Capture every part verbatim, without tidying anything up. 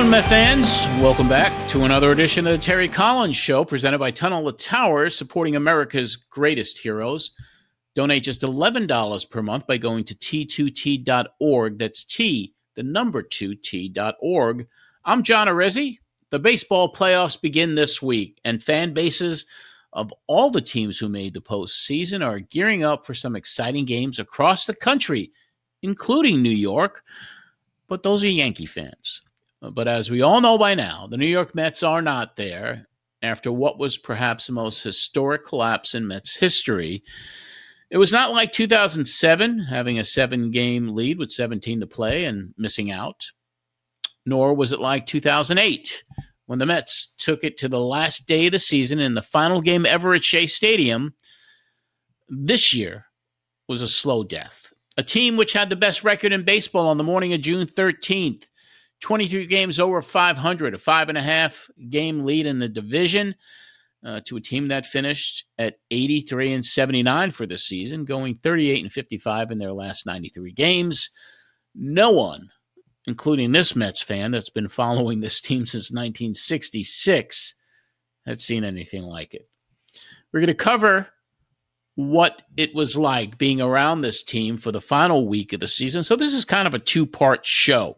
afternoon, Met fans. Welcome back to another edition of the Terry Collins Show, presented by Tunnel of Towers, supporting America's greatest heroes. Donate just eleven dollars per month by going to T two T dot org. That's T, the number two, T dot org. I'm John Arezzi. The baseball playoffs begin this week, and fan bases of all the teams who made the postseason are gearing up for some exciting games across the country, including New York. But those are Yankee fans. But as we all know by now, the New York Mets are not there after what was perhaps the most historic collapse in Mets history. It was not like two thousand seven, having a seven-game lead with seventeen to play and missing out. Nor was it like two thousand eight, when the Mets took it to the last day of the season in the final game ever at Shea Stadium. This year was a slow death. A team which had the best record in baseball on the morning of June thirteenth. twenty-three games over five hundred, a five and a half game lead in the division uh, to a team that finished at eighty-three and seventy-nine for the season, going thirty-eight and fifty-five in their last ninety-three games. No one, including this Mets fan that's been following this team since nineteen sixty-six, had seen anything like it. We're going to cover what it was like being around this team for the final week of the season. So this is kind of a two-part show.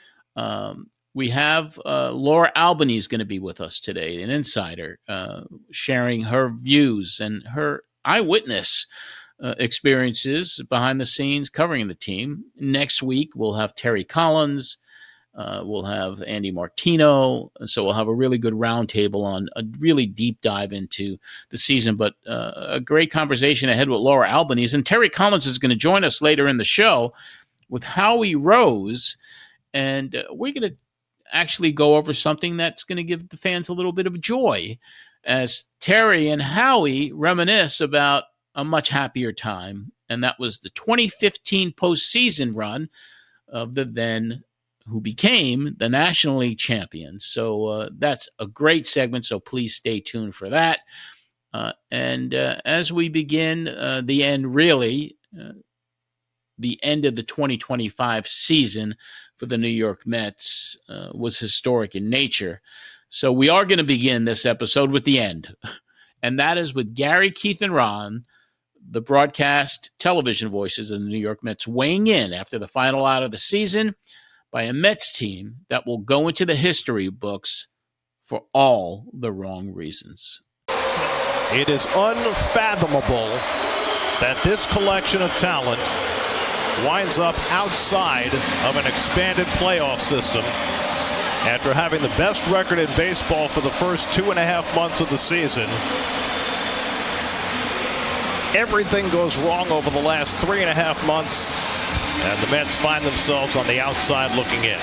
Um, we have uh, Laura Albany is going to be with us today, an insider, uh, sharing her views and her eyewitness uh, experiences behind the scenes covering the team. Next week, we'll have Terry Collins. Uh, we'll have Andy Martino. So we'll have a really good roundtable on a really deep dive into the season. But uh, a great conversation ahead with Laura Albany. And Terry Collins is going to join us later in the show with Howie Rose. And uh, we're going to actually go over something that's going to give the fans a little bit of joy as Terry and Howie reminisce about a much happier time. And that was the twenty fifteen postseason run of the then who became the National League champions. So uh, that's a great segment, so please stay tuned for that. Uh, and uh, as we begin uh, the end, really, uh, the end of the twenty twenty-five season for the New York Mets uh, was historic in nature. So we are going to begin this episode with the end. And that is with Gary, Keith, and Ron, the broadcast television voices of the New York Mets, weighing in after the final out of the season by a Mets team that will go into the history books for all the wrong reasons. It is unfathomable that this collection of talent winds up outside of an expanded playoff system after having the best record in baseball for the first two and a half months of the season. Everything goes wrong over the last three and a half months, and the Mets find themselves on the outside looking in.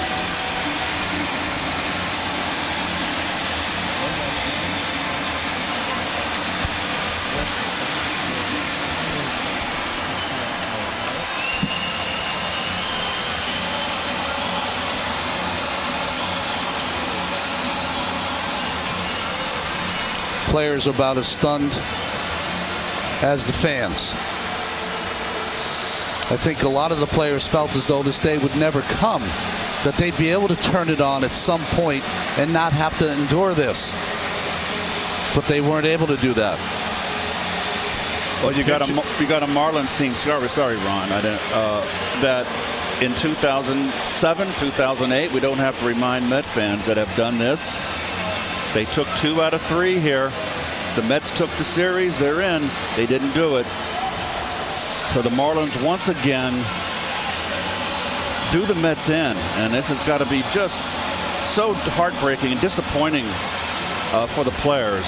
Players are about as stunned as the fans. I think a lot of the players felt as though this day would never come, that they'd be able to turn it on at some point and not have to endure this. But they weren't able to do that. Well, you got a you got a Marlins team. Sorry, sorry, Ron. I didn't. Uh, that in two thousand seven, two thousand eight, we don't have to remind Met fans that have done this. They took two out of three here. The Mets took the series. They're in. They didn't do it. So the Marlins once again do the Mets in. And this has got to be just so heartbreaking and disappointing uh, for the players.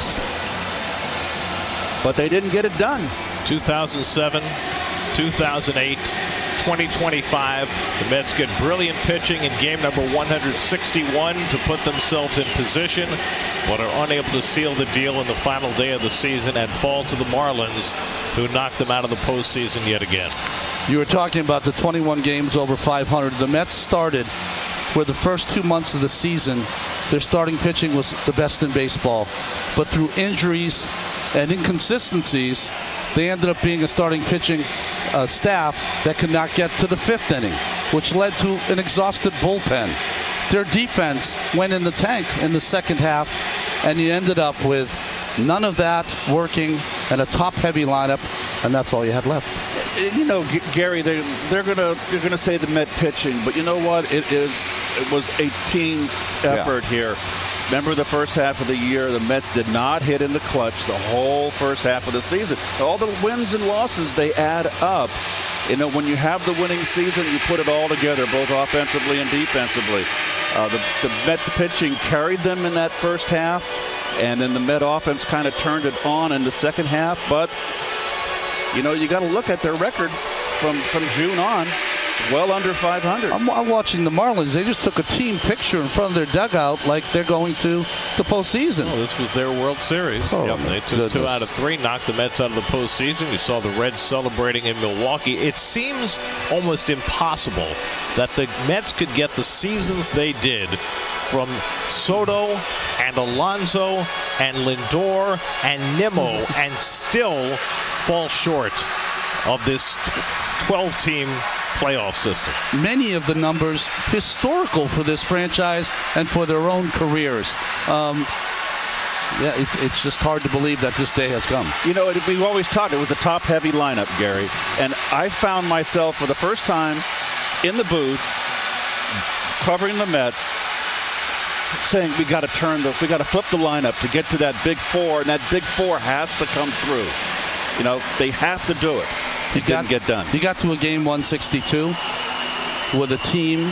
But they didn't get it done. two thousand seven, two thousand eight, twenty twenty-five. The Mets get brilliant pitching in game number one hundred sixty-one to put themselves in position, but are unable to seal the deal in the final day of the season and fall to the Marlins, who knocked them out of the postseason yet again. You were talking about the twenty-one games over five hundred. The Mets started where the first two months of the season, their starting pitching was the best in baseball. But through injuries and inconsistencies, they ended up being a starting pitching uh, staff that could not get to the fifth inning, which led to an exhausted bullpen. their defense went in the tank in the second half, and you ended up with none of that working and a top-heavy lineup, and that's all you had left. You know, G- Gary, they they're gonna they're gonna say the Met pitching, but you know what? It is it was a team effort yeah. here. Remember the first half of the year, the Mets did not hit in the clutch the whole first half of the season. All the wins and losses, they add up. You know, when you have the winning season, you put it all together, both offensively and defensively. Uh, the, the Mets pitching carried them in that first half, and then the Met offense kind of turned it on in the second half. But, you know, you got to look at their record from, from June on. Well under five hundred. I'm, I'm watching the Marlins. They just took a team picture in front of their dugout like they're going to the postseason. Oh, this was their World Series. Oh, yep, they took goodness. two out of three, knocked the Mets out of the postseason. You saw the Reds celebrating in Milwaukee. It seems almost impossible that the Mets could get the seasons they did from Soto and Alonso and Lindor and Nimmo and still fall short of this twelve-team playoff system. Many of the numbers historical for this franchise and for their own careers. Um, yeah, it's, it's just hard to believe that this day has come. You know, it, we've always talked, it was a top-heavy lineup, Gary. And I found myself for the first time in the booth covering the Mets saying we got to turn the, we got to flip the lineup to get to that big four, and that big four has to come through. You know, they have to do it. It got, didn't get done. You got to a game one sixty-two with a team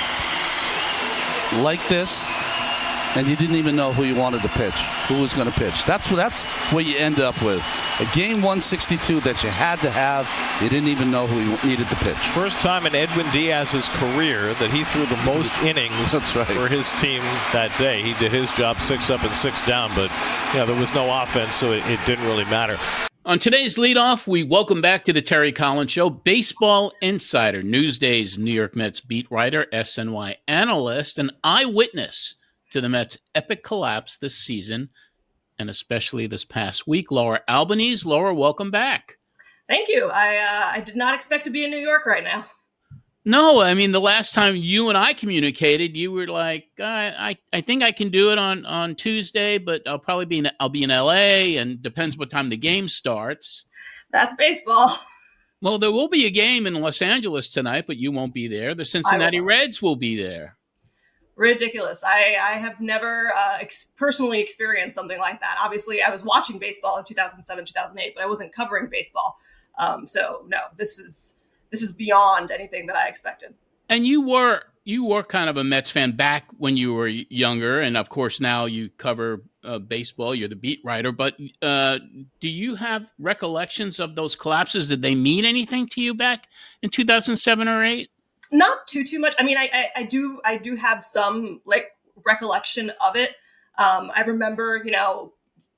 like this, and you didn't even know who you wanted to pitch, who was going to pitch. That's what that's what you end up with. A game one sixty-two that you had to have, you didn't even know who you needed to pitch. First time in Edwin Diaz's career that he threw the most innings that's right. for his team that day. He did his job six up and six down, but you know, there was no offense, so it, it didn't really matter. On today's leadoff, we welcome back to the Terry Collins Show, baseball insider, Newsday's New York Mets beat writer, S N Y analyst, and eyewitness to the Mets' epic collapse this season, and especially this past week, Laura Albanese. Laura, welcome back. Thank you. I uh, I did not expect to be in New York right now. No, I mean, the last time you and I communicated, you were like, I, I, I think I can do it on, on Tuesday, but I'll probably be in, I'll be in L A, and depends what time the game starts. That's baseball. Well, there will be a game in Los Angeles tonight, but you won't be there. The Cincinnati Reds will be there. Ridiculous. I, I have never uh, ex- personally experienced something like that. Obviously, I was watching baseball in two thousand seven, two thousand eight, but I wasn't covering baseball. Um, so, no, this is... This is beyond anything that I expected. And you were you were kind of a Mets fan back when you were younger, and of course now you cover uh, baseball. You're the beat writer. But uh, do you have recollections of those collapses? Did they mean anything to you back in two thousand seven or eight? Not too too much. I mean, I, I, I do I do have some like recollection of it. Um, I remember, you know.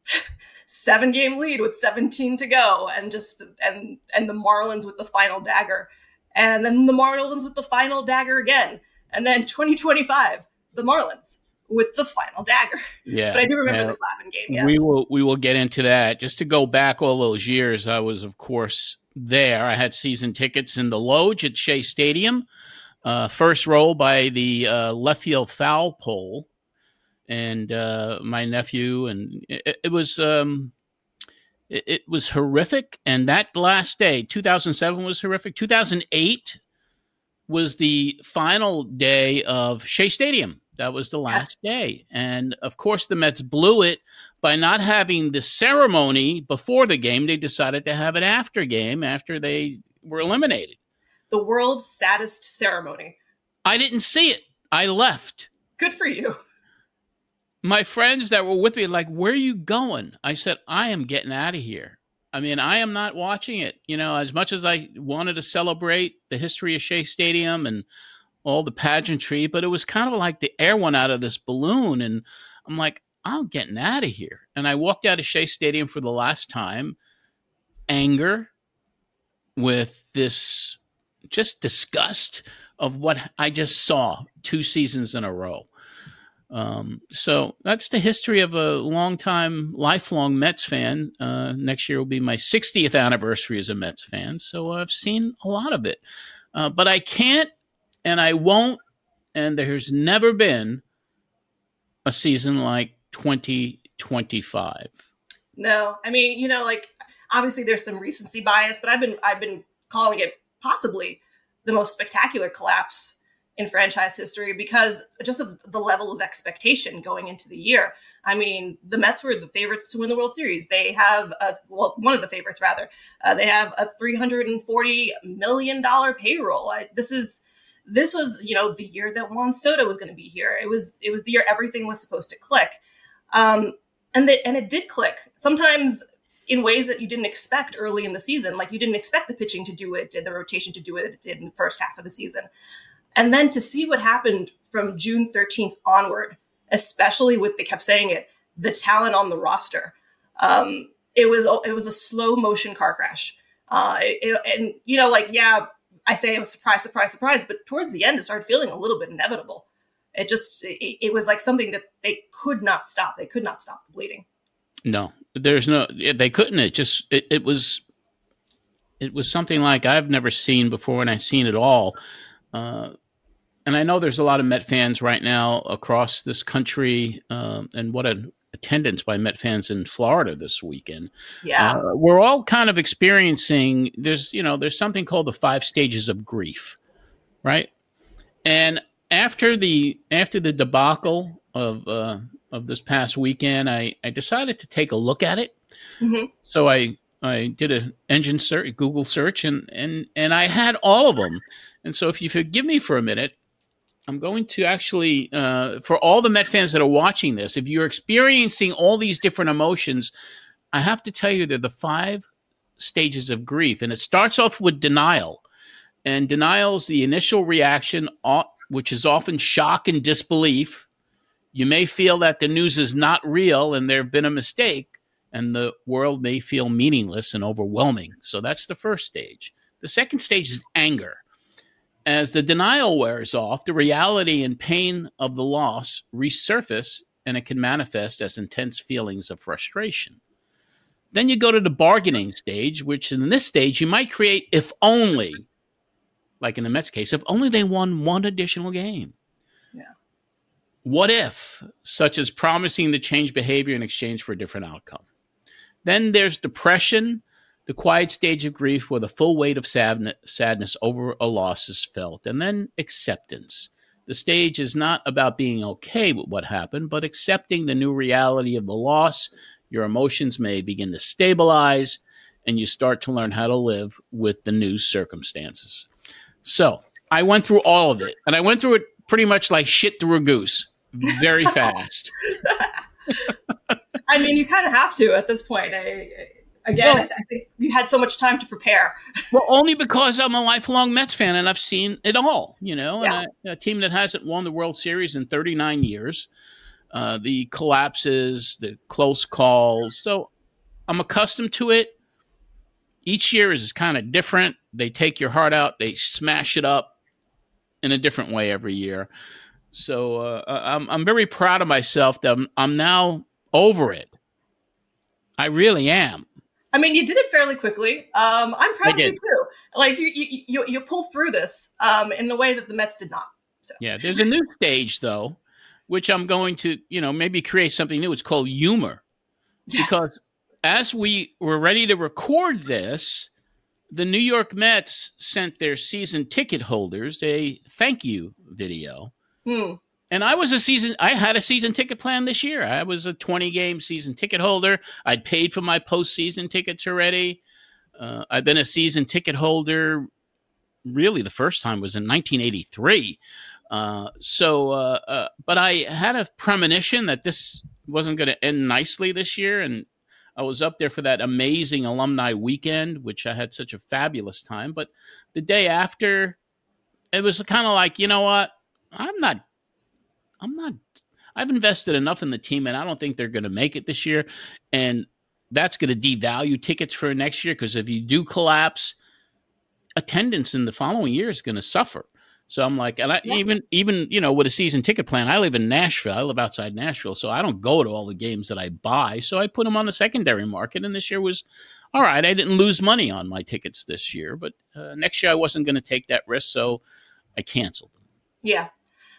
Seven game lead with seventeen to go, and just and and the Marlins with the final dagger, and then the Marlins with the final dagger again, and then twenty twenty-five the Marlins with the final dagger. Yeah, but I do remember yeah. the Glavine game. Yes, we will we will get into that. Just to go back all those years, I was of course there. I had season tickets in the Loge at Shea Stadium, uh, first row by the uh, left field foul pole. And uh, my nephew, and it, it was um, it, it was horrific. And that last day, two thousand seven was horrific. two thousand eight was the final day of Shea Stadium. That was the last yes. day. And of course, the Mets blew it by not having the ceremony before the game. They decided to have it after game, after they were eliminated. The world's saddest ceremony. I didn't see it. I left. Good for you. My friends that were with me, like, where are you going? I said, I am getting out of here. I mean, I am not watching it. You know, as much as I wanted to celebrate the history of Shea Stadium and all the pageantry, but it was kind of like the air went out of this balloon. And I'm like, I'm getting out of here. And I walked out of Shea Stadium for the last time, anger with this just disgust of what I just saw two seasons in a row. Um, so that's the history of a longtime, lifelong Mets fan. Uh, next year will be my sixtieth anniversary as a Mets fan. So I've seen a lot of it, uh, but I can't and I won't and there's never been a season like twenty twenty-five. No, I mean, you know, like obviously there's some recency bias, but I've been I've been calling it possibly the most spectacular collapse in franchise history because just of the level of expectation going into the year. I mean, the Mets were the favorites to win the World Series. They have a, well, one of the favorites rather. Uh, they have a three hundred forty million dollars payroll. I, this is this was you know the year that Juan Soto was going to be here. It was it was the year everything was supposed to click. Um, And the, and it did click, sometimes in ways that you didn't expect early in the season. Like you didn't expect the pitching to do what it did, the rotation to do what it did in the first half of the season. And then to see what happened from June thirteenth onward, especially with, they kept saying it, the talent on the roster. Um, it was it was a slow motion car crash. Uh, it, and, you know, like, yeah, I say I was surprised, surprised, surprised. But towards the end, it started feeling a little bit inevitable. It just, it, it was like something that they could not stop. They could not stop the bleeding. No, there's no, they couldn't. It just, it, it was, it was something like I've never seen before and I've seen it all. Uh, and I know there's a lot of Met fans right now across this country um, and what an attendance by Met fans in Florida this weekend. Yeah. Uh, we're all kind of experiencing, there's, you know, there's something called the five stages of grief, right? And After the after the debacle of uh, of this past weekend, I, I decided to take a look at it. Mm-hmm. So I I did an engine search, Google search, and and and I had all of them. And so if you forgive me for a minute, I'm going to actually uh, for all the Met fans that are watching this, if you're experiencing all these different emotions, I have to tell you they're the five stages of grief, and it starts off with denial, and denial is the initial reaction, which is often shock and disbelief. You may feel that the news is not real and there have been a mistake, and the world may feel meaningless and overwhelming. So that's the first stage. The second stage is anger. As the denial wears off, the reality and pain of the loss resurface, and it can manifest as intense feelings of frustration. Then you go to the bargaining stage, which in this stage you might create if only, like in the Mets case, if only they won one additional game. Yeah. What if, such as promising to change behavior in exchange for a different outcome. Then there's depression, the quiet stage of grief where the full weight of sadness over a loss is felt. And then acceptance. The stage is not about being okay with what happened, but accepting the new reality of the loss. Your emotions may begin to stabilize, and you start to learn how to live with the new circumstances. So I went through all of it, and I went through it pretty much like shit through a goose, very fast. I mean, you kind of have to at this point. I, again, well, I think you had so much time to prepare. Well, only because I'm a lifelong Mets fan, and I've seen it all, you know, yeah. and I, a team that hasn't won the World Series in thirty-nine years, uh, the collapses, the close calls. So I'm accustomed to it. Each year is kind of different. They take your heart out. They smash it up in a different way every year. So uh, I'm I'm very proud of myself that I'm, I'm now over it. I really am. I mean, you did it fairly quickly. Um, I'm proud of you too. Like you you you, you pulled through this um, in a way that the Mets did not. So. Yeah, there's a new stage though, which I'm going to you know maybe create something new. It's called humor, yes. Because as we were ready to record this, the New York Mets sent their season ticket holders a thank you video. Hmm. And I was a season, I had a season ticket plan this year. I was a twenty game season ticket holder. I'd paid for my postseason tickets already. Uh, I've been a season ticket holder. Really, the first time was in nineteen eighty-three. Uh, so, uh, uh, but I had a premonition that this wasn't going to end nicely this year. And I was up there for that amazing alumni weekend, which I had such a fabulous time. But the day after, it was kind of like, you know what? I'm not, I'm not, I've invested enough in the team, and I don't think they're going to make it this year. And that's going to devalue tickets for next year, because if you do collapse, attendance in the following year is going to suffer. So I'm like, and I yeah. even, even, you know, with a season ticket plan, I live in Nashville. I live outside Nashville. So I don't go to all the games that I buy. So I put them on the secondary market. And this year was all right. I didn't lose money on my tickets this year, but uh, next year I wasn't going to take that risk. So I canceled them. Yeah.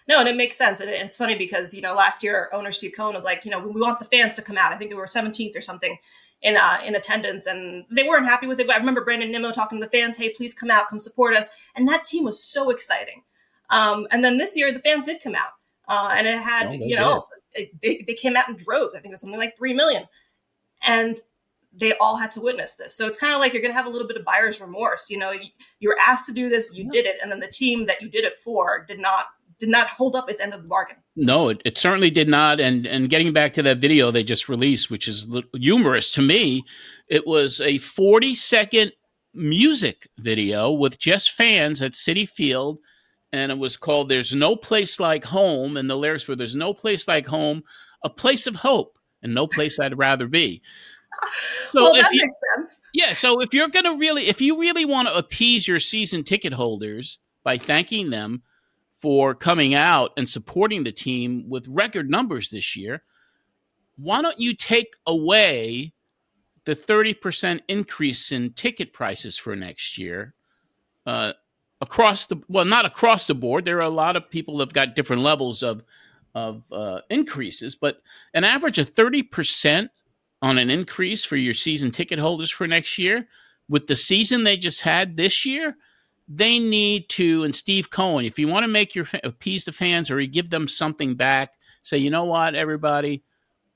No, and it makes sense. And it's funny because, you know, last year owner Steve Cohen was like, you know, we want the fans to come out. I think they were seventeenth or something in uh, in attendance, and they weren't happy with it. But I remember Brandon Nimmo talking to the fans, hey, please come out, come support us. And that team was so exciting. Um, and then this year, the fans did come out. Uh, and it had, oh, you know, it, they, they came out in droves. I think it was something like three million. And they all had to witness this. So it's kind of like you're going to have a little bit of buyer's remorse. You know, you, you were asked to do this, you did it. And then the team that you did it for did not did not hold up its end of the bargain. No, it, it certainly did not. And and getting back to that video they just released, which is humorous to me, it was a forty second music video with just fans at Citi Field. And it was called There's No Place Like Home. And the lyrics were, there's no place like home, a place of hope, and no place I'd rather be. So well, that you, makes sense. Yeah. So if you're going to really, if you really want to appease your season ticket holders by thanking them for coming out and supporting the team with record numbers this year, why don't you take away the thirty percent increase in ticket prices for next year? Uh, Across the well, not across the board. There are a lot of people that have got different levels of of uh, increases, but an average of thirty percent on an increase for your season ticket holders for next year, with the season they just had this year, they need to. And Steve Cohen, if you want to make your appease the fans or you give them something back, say, you know what, everybody,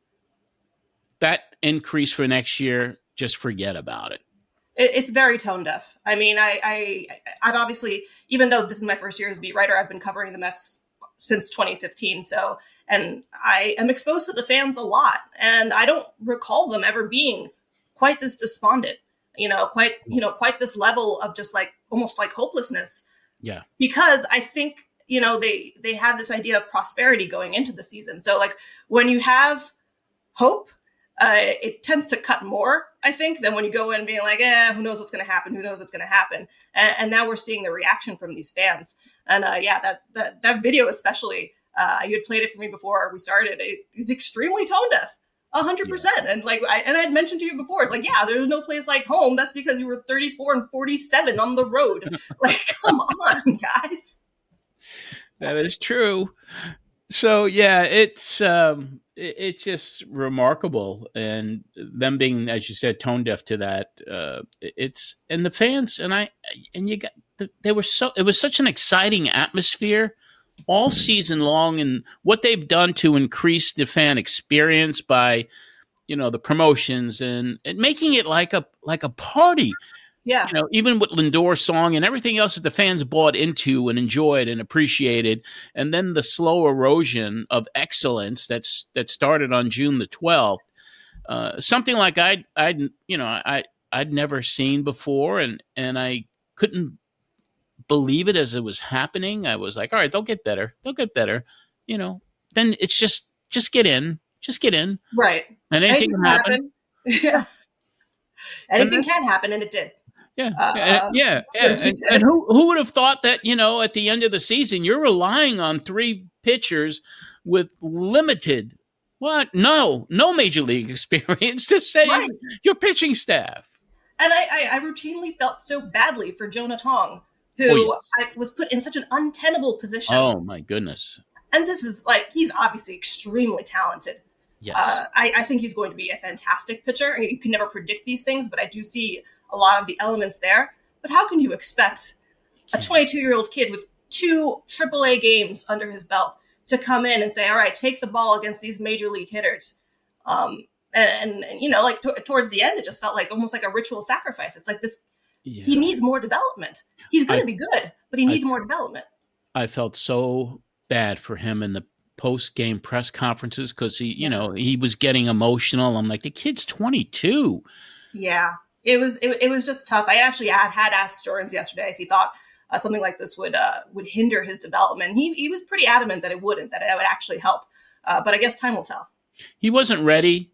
that increase for next year, just forget about it. It's very tone deaf. I mean, I, I, I've obviously, even though this is my first year as a beat writer, I've been covering the Mets since twenty fifteen. So, and I am exposed to the fans a lot, and I don't recall them ever being quite this despondent, you know, quite, you know, quite this level of just like, almost like hopelessness. Yeah. Because I think, you know, they, they have this idea of prosperity going into the season. So like when you have hope, Uh, it tends to cut more, I think, than when you go in being like, eh, who knows what's going to happen? Who knows what's going to happen? And, and now we're seeing the reaction from these fans. And uh, yeah, that, that that video especially, uh, you had played it for me before we started. It was extremely tone deaf, a hundred percent. And like, I, and I'd mentioned to you before, it's like, yeah, there's no place like home. That's because you were thirty-four and forty-seven on the road. Like, come on, guys. That is true. So yeah, it's um, it, it's just remarkable, and them being, as you said, tone deaf to that. Uh, it's and the fans and I and you got they were so it was such an exciting atmosphere all season long, and what they've done to increase the fan experience by, you know, the promotions and, and making it like a like a party. Yeah. You know, even with Lindor's song and everything else that the fans bought into and enjoyed and appreciated, and then the slow erosion of excellence that's that started on June the twelfth, uh, something like I'd I'd you know I I'd never seen before, and and I couldn't believe it as it was happening. I was like, all right, they'll get better, they'll get better, you know. Then it's just just get in, just get in, right? And anything can happen. happen. Yeah, anything can happen, and it did. Yeah, uh, and, yeah, yeah. And, and who who would have thought that, you know, at the end of the season, you're relying on three pitchers with limited, what? No, no major league experience to save right. your pitching staff. And I, I, I routinely felt so badly for Jonah Tong, who oh, yes. I was put in such an untenable position. Oh, my goodness. And this is like, he's obviously extremely talented. Yes. Uh, I, I think he's going to be a fantastic pitcher. You can never predict these things, but I do see a lot of the elements there. But how can you expect a twenty-two-year-old kid with two triple A games under his belt to come in and say, all right, take the ball against these major league hitters? Um, and, and, and, you know, like t- towards the end, it just felt like almost like a ritual sacrifice. It's like this, yeah. He needs more development. He's going to be good, but he needs I, more development. I felt so bad for him in the post-game press conferences because he, you know, he was getting emotional. I'm like, the kid's twenty-two. Yeah. It was it, it was just tough. I actually had, had asked Stearns yesterday if he thought uh, something like this would uh, would hinder his development. He he was pretty adamant that it wouldn't, that it would actually help. Uh, but I guess time will tell. He wasn't ready,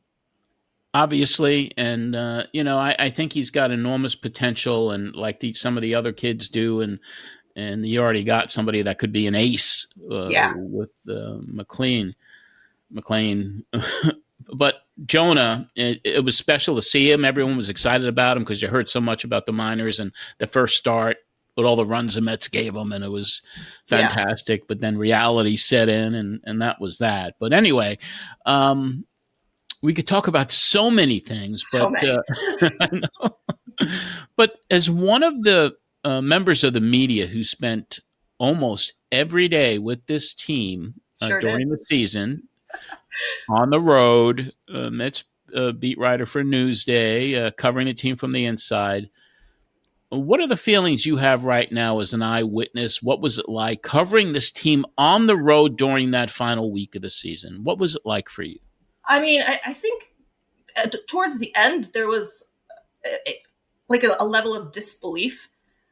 obviously, and uh, you know I, I think he's got enormous potential, and like the, some of the other kids do, and and you already got somebody that could be an ace uh, yeah. with uh, McLean. McLean. But Jonah, it, it was special to see him. Everyone was excited about him because you heard so much about the minors and the first start with all the runs the Mets gave them, and it was fantastic. Yeah. But then reality set in, and, and that was that. But anyway, um, we could talk about so many things. So but many. Uh, I know. But as one of the uh, members of the media who spent almost every day with this team uh, sure during did. the season, on the road, uh, Mets uh, beat writer for Newsday, uh, covering the team from the inside. What are the feelings you have right now as an eyewitness? What was it like covering this team on the road during that final week of the season? What was it like for you? I mean, I, I think uh, t- towards the end, there was a, a, like a, a level of disbelief.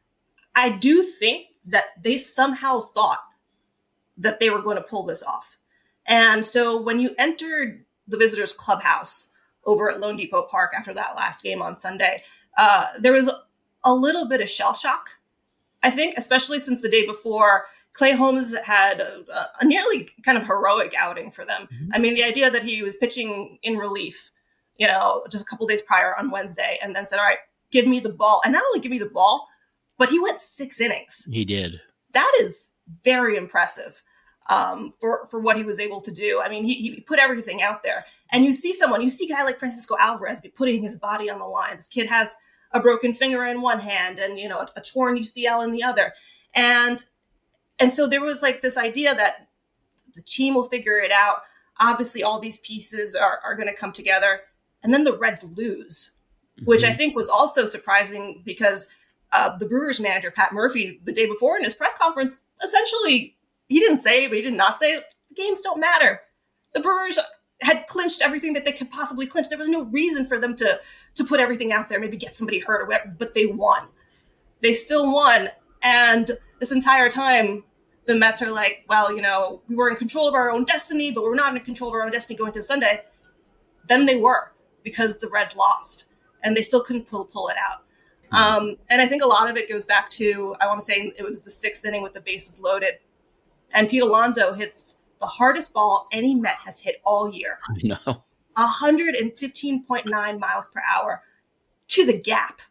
I do think that they somehow thought that they were going to pull this off. And so when you entered the visitors' clubhouse over at Lone Depot Park after that last game on Sunday, uh, there was a little bit of shell shock, I think, especially since the day before, Clay Holmes had a, a nearly kind of heroic outing for them. Mm-hmm. I mean, the idea that he was pitching in relief, you know, just a couple days prior on Wednesday, and then said, all right, give me the ball. And not only give me the ball, but he went six innings. He did. That is very impressive um, for, for what he was able to do. I mean, he, he put everything out there. And you see someone, you see a guy like Francisco Alvarez be putting his body on the line. This kid has a broken finger in one hand and, you know, a, a torn U C L in the other. And, and so there was like this idea that the team will figure it out. Obviously, all these pieces are, are going to come together. And then the Reds lose, mm-hmm. which I think was also surprising because uh, the Brewers manager, Pat Murphy, the day before in his press conference, essentially, he didn't say, but he did not say, the games don't matter. The Brewers had clinched everything that they could possibly clinch. There was no reason for them to to put everything out there, maybe get somebody hurt or whatever, but they won. They still won. And this entire time, the Mets are like, well, you know, we were in control of our own destiny, but we're not in control of our own destiny going to Sunday. Then they were, because the Reds lost, and they still couldn't pull, pull it out. Mm-hmm. Um, and I think a lot of it goes back to, I want to say it was the sixth inning with the bases loaded. And Pete Alonso hits the hardest ball any Met has hit all year. I know. one fifteen point nine miles per hour to the gap.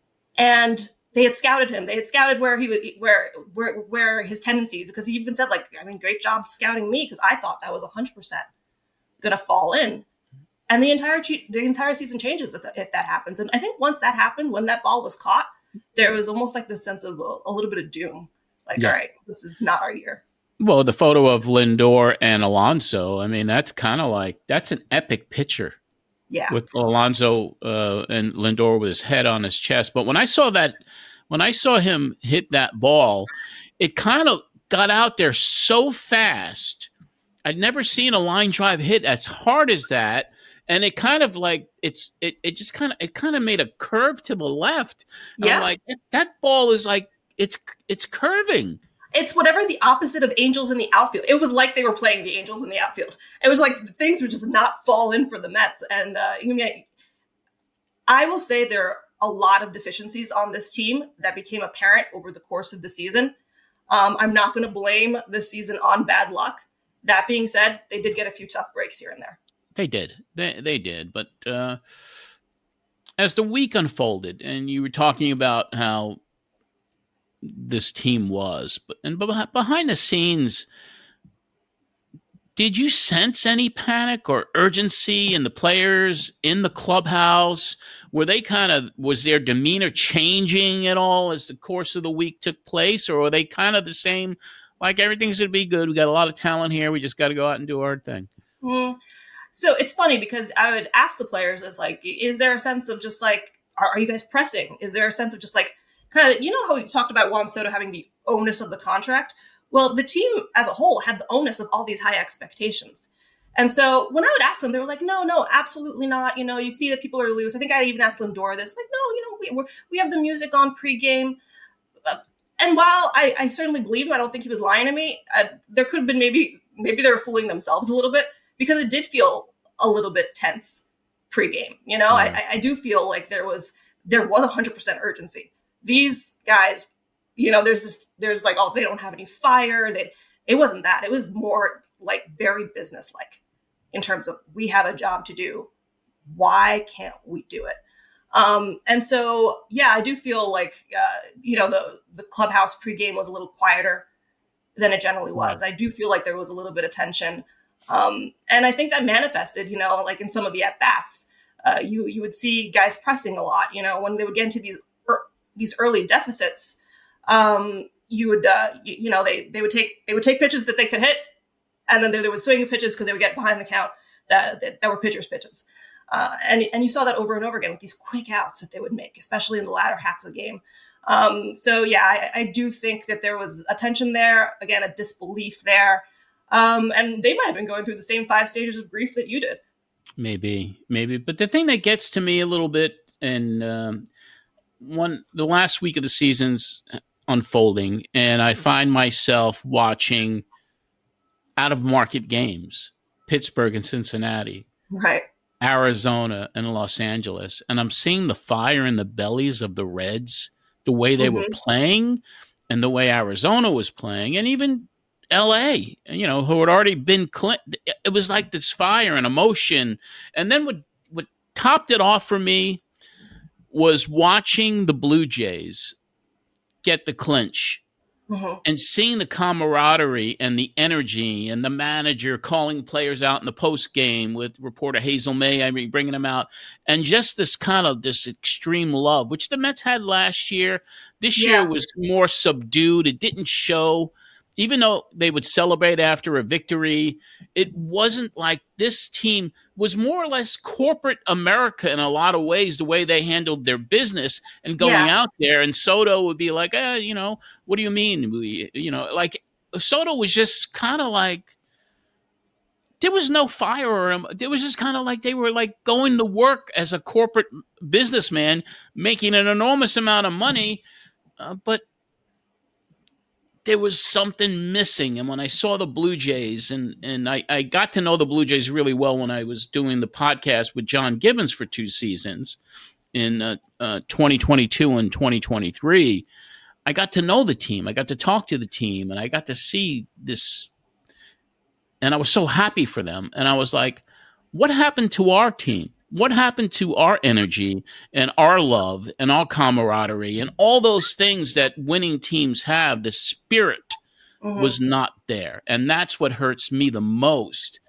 And they had scouted him. They had scouted where he was, where, where, where his tendencies, because he even said, like, I mean, great job scouting me, because I thought that was one hundred percent going to fall in. And the entire, the entire season changes if that, if that happens. And I think once that happened, when that ball was caught, there was almost like this sense of a, a little bit of doom. Like, yeah. All right, this is not our year. Well, the photo of Lindor and Alonso, I mean, that's kind of like, that's an epic picture. Yeah. With Alonso uh, and Lindor with his head on his chest. But when I saw that, when I saw him hit that ball, it kind of got out there so fast. I'd never seen a line drive hit as hard as that. And it kind of like, it's, it, it just kind of, it kind of made a curve to the left. And yeah. I'm like, that ball is like, it's, it's curving. It's whatever the opposite of Angels in the outfield. It was like they were playing the Angels in the outfield. It was like things would just not fall in for the Mets. And uh, I will say there are a lot of deficiencies on this team that became apparent over the course of the season. Um, I'm not going to blame this season on bad luck. That being said, they did get a few tough breaks here and there. They did. They they did. But uh, as the week unfolded, and you were talking about how this team was, but and behind the scenes, did you sense any panic or urgency in the players in the clubhouse? Were they kind of, was their demeanor changing at all as the course of the week took place, or were they kind of the same? Like, everything's going to be good. We got a lot of talent here. We just got to go out and do our thing. Mm. So it's funny because I would ask the players, is like, is there a sense of just like, are, are you guys pressing? Is there a sense of just like, kind of, you know how we talked about Juan Soto having the onus of the contract? Well, the team as a whole had the onus of all these high expectations. And so when I would ask them, they were like, no, no, absolutely not. You know, you see that people are loose. I think I even asked Lindor this, like, no, you know, we we're, we have the music on pregame. Uh, and while I, I certainly believe him, I don't think he was lying to me. Uh, there could have been maybe, maybe they were fooling themselves a little bit, because it did feel a little bit tense pregame. You know, mm-hmm. I, I do feel like there was, there was one hundred percent urgency. These guys, you know, there's this, there's like, oh, they don't have any fire. They, it wasn't that. It was more like very business-like in terms of, we have a job to do. Why can't we do it? Um, and so, yeah, I do feel like, uh, you know, the, the clubhouse pregame was a little quieter than it generally was. I do feel like there was a little bit of tension. Um, and I think that manifested, you know, like in some of the at-bats, uh, you, you would see guys pressing a lot, you know, when they would get into these, er, these early deficits, um, you would, uh, you, you know, they, they would take, they would take pitches that they could hit. And then there, there was swinging pitches because they would get behind the count that, that, that were pitchers' pitches. Uh, and, and you saw that over and over again with these quick outs that they would make, especially in the latter half of the game. Um, so, yeah, I, I do think that there was a tension there, again, a disbelief there. Um, and they might have been going through the same five stages of grief that you did. Maybe, maybe. But the thing that gets to me a little bit, and um, one the last week of the season's unfolding, and I find myself watching out-of-market games, Pittsburgh and Cincinnati. Right. Arizona and Los Angeles, and I'm seeing the fire in the bellies of the Reds, the way they mm-hmm. were playing and the way Arizona was playing, and even L A, you know, who had already been Clint. It was like this fire and emotion. And then what, what topped it off for me was watching the Blue Jays get the clinch. Mm-hmm. And seeing the camaraderie and the energy and the manager calling players out in the post game with reporter Hazel May, I mean, bringing them out, and just this kind of this extreme love, which the Mets had last year. This yeah. year was more subdued. It didn't show, even though they would celebrate after a victory. It wasn't like this team was more or less corporate America in a lot of ways, the way they handled their business and going yeah. out there. And Soto would be like, eh, you know, what do you mean? We, you know, like Soto was just kind of like, there was no fire or him. It was just kind of like they were like going to work as a corporate businessman, making an enormous amount of money. Uh, but there was something missing. And when I saw the Blue Jays, and, and I, I got to know the Blue Jays really well when I was doing the podcast with John Gibbons for two seasons in uh, uh, twenty twenty-two and twenty twenty-three, I got to know the team. I got to talk to the team, and I got to see this. And I was so happy for them. And I was like, what happened to our team? What happened to our energy and our love and our camaraderie and all those things that winning teams have? The spirit mm-hmm. was not there. And that's what hurts me the most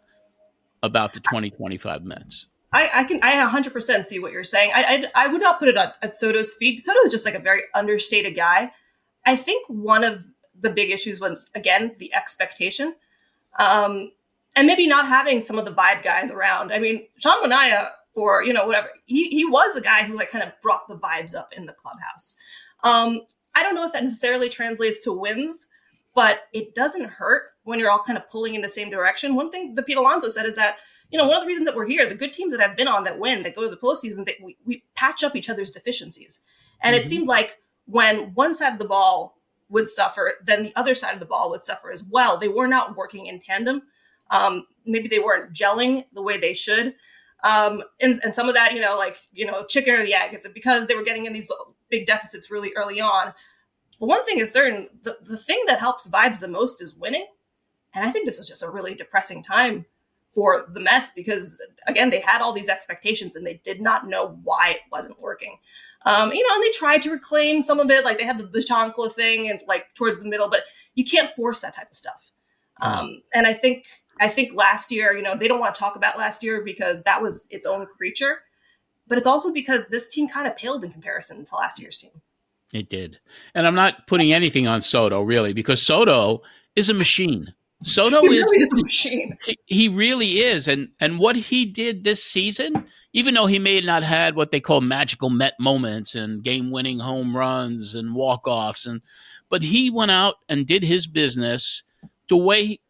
about the twenty twenty-five Mets. I, I can, I one hundred percent see what you're saying. I, I, I would not put it at, at Soto's feet. Soto is just like a very understated guy. I think one of the big issues was, again, the expectation. Um, and maybe not having some of the vibe guys around. I mean, Sean Manaea, or, you know, whatever. He he was a guy who like kind of brought the vibes up in the clubhouse. Um, I don't know if that necessarily translates to wins, but it doesn't hurt when you're all kind of pulling in the same direction. One thing that Pete Alonso said is that, you know, one of the reasons that we're here, the good teams that have been on that win, that go to the postseason, that we, we patch up each other's deficiencies. And mm-hmm. it seemed like when one side of the ball would suffer, then the other side of the ball would suffer as well. They were not working in tandem. Um, maybe they weren't gelling the way they should. Um, and, and some of that, you know, like, you know, chicken or the egg, is it because they were getting in these big deficits really early on? But one thing is certain, the, the thing that helps vibes the most is winning. And I think this was just a really depressing time for the Mets because, again, they had all these expectations and they did not know why it wasn't working. Um, you know, and they tried to reclaim some of it. Like they had the, the Chancla thing and like towards the middle, but you can't force that type of stuff. Um, and I think, I think last year, you know, they don't want to talk about last year because that was its own creature, but it's also because this team kind of paled in comparison to last year's team. It did. And I'm not putting anything on Soto really, because Soto is a machine. Soto he really is, is a machine. He, he really is. And, and what he did this season, even though he may not had what they call magical Met moments and game winning home runs and walk-offs, and, but he went out and did his business the way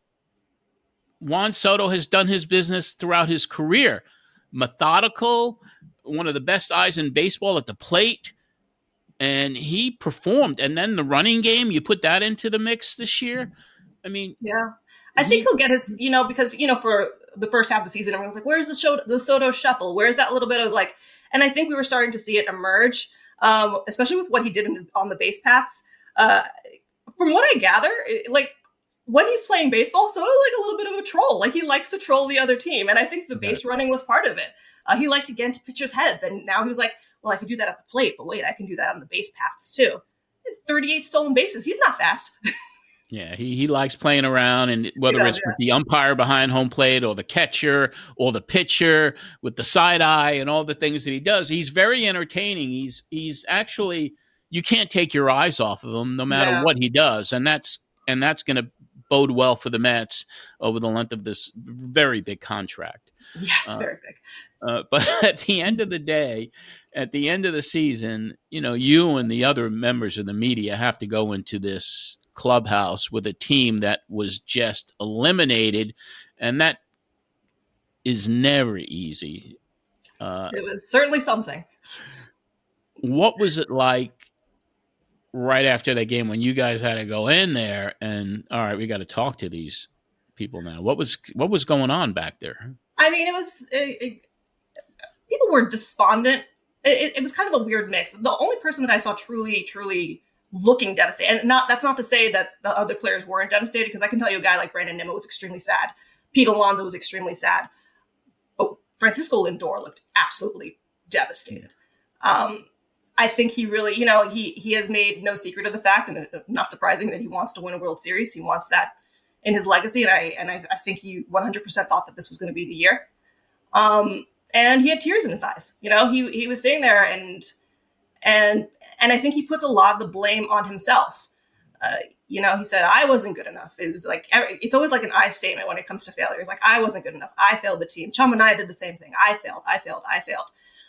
Juan Soto has done his business throughout his career. Methodical, one of the best eyes in baseball at the plate, and he performed. And then the running game, you put that into the mix this year. I mean, yeah, I think he'll get his, you know, because, you know, for the first half of the season, everyone's like, where's the show, the Soto shuffle? Where's that little bit of like, and I think we were starting to see it emerge, um, especially with what he did in, on the base paths. Uh, from what I gather, it, like, when he's playing baseball, Soto's like a little bit of a troll. Like he likes to troll the other team. And I think the base running was part of it. Uh, he liked to get into pitchers' heads. And now he was like, well, I can do that at the plate, but wait, I can do that on the base paths too. thirty-eight stolen bases. He's not fast. Yeah, he, he likes playing around, and whether does, it's yeah. with the umpire behind home plate or the catcher or the pitcher with the side eye and all the things that he does, he's very entertaining. He's he's actually, you can't take your eyes off of him no matter No. what he does, and that's and that's going to bode well for the Mets over the length of this very big contract. Yes, Uh, very big. Uh, but at the end of the day, at the end of the season, you know, you and the other members of the media have to go into this clubhouse with a team that was just eliminated, and that is never easy. Uh, It was certainly something. what was it like right after that game when you guys had to go in there and, all right, we got to talk to these people now? What was what was going on back there? I mean, it was it, it, people were despondent. It, it was kind of a weird mix. The only person that I saw truly, truly looking devastated, and not that's not to say that the other players weren't devastated, because I can tell you a guy like Brandon Nimmo was extremely sad. Pete Alonso was extremely sad. Oh, Francisco Lindor looked absolutely devastated. Um, I think he really, you know, he he has made no secret of the fact, and not surprising, that he wants to win a World Series. He wants that in his legacy, and I and I, I think he one hundred percent thought that this was going to be the year. Um, and he had tears in his eyes. You know, he he was sitting there, and and and I think he puts a lot of the blame on himself. Uh, you know, he said, I wasn't good enough. It was like, it's always like an I statement when it comes to failures. Like, I wasn't good enough. I failed the team. Chum and I did the same thing. I failed, I failed, I failed.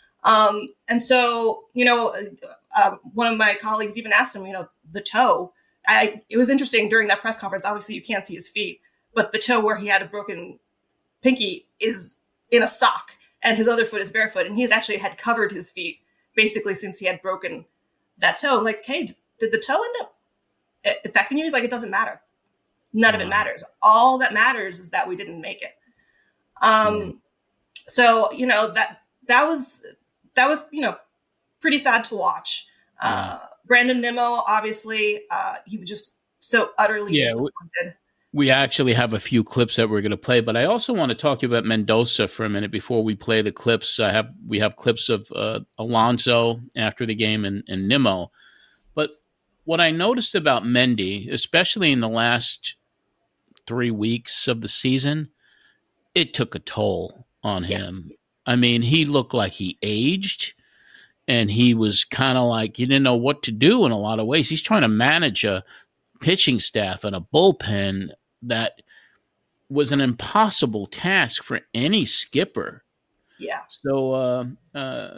Um, and so, you know, uh, one of my colleagues even asked him, you know, the toe, I, it was interesting during that press conference. Obviously you can't see his feet, but the toe where he had a broken pinky is in a sock, and his other foot is barefoot. And he's actually had covered his feet basically since he had broken that toe. I'm like, hey, did the toe end up affecting you? He's like, it doesn't matter. None of it matters. All that matters is that we didn't make it. Um, mm. So, you know, that, that was, that was, you know, pretty sad to watch. Uh, mm. Brandon Nimmo, obviously, uh, he was just so utterly yeah, disappointed. We, we actually have a few clips that we're going to play, but I also want to talk to you about Mendoza for a minute before we play the clips. I have, we have clips of uh, Alonso after the game and, and Nimmo. But what I noticed about Mendy, especially in the last three weeks of the season, it took a toll on yeah. him. I mean, he looked like he aged, and he was kind of like he didn't know what to do in a lot of ways. He's trying to manage a pitching staff and a bullpen that was an impossible task for any skipper. Yeah. So uh, uh,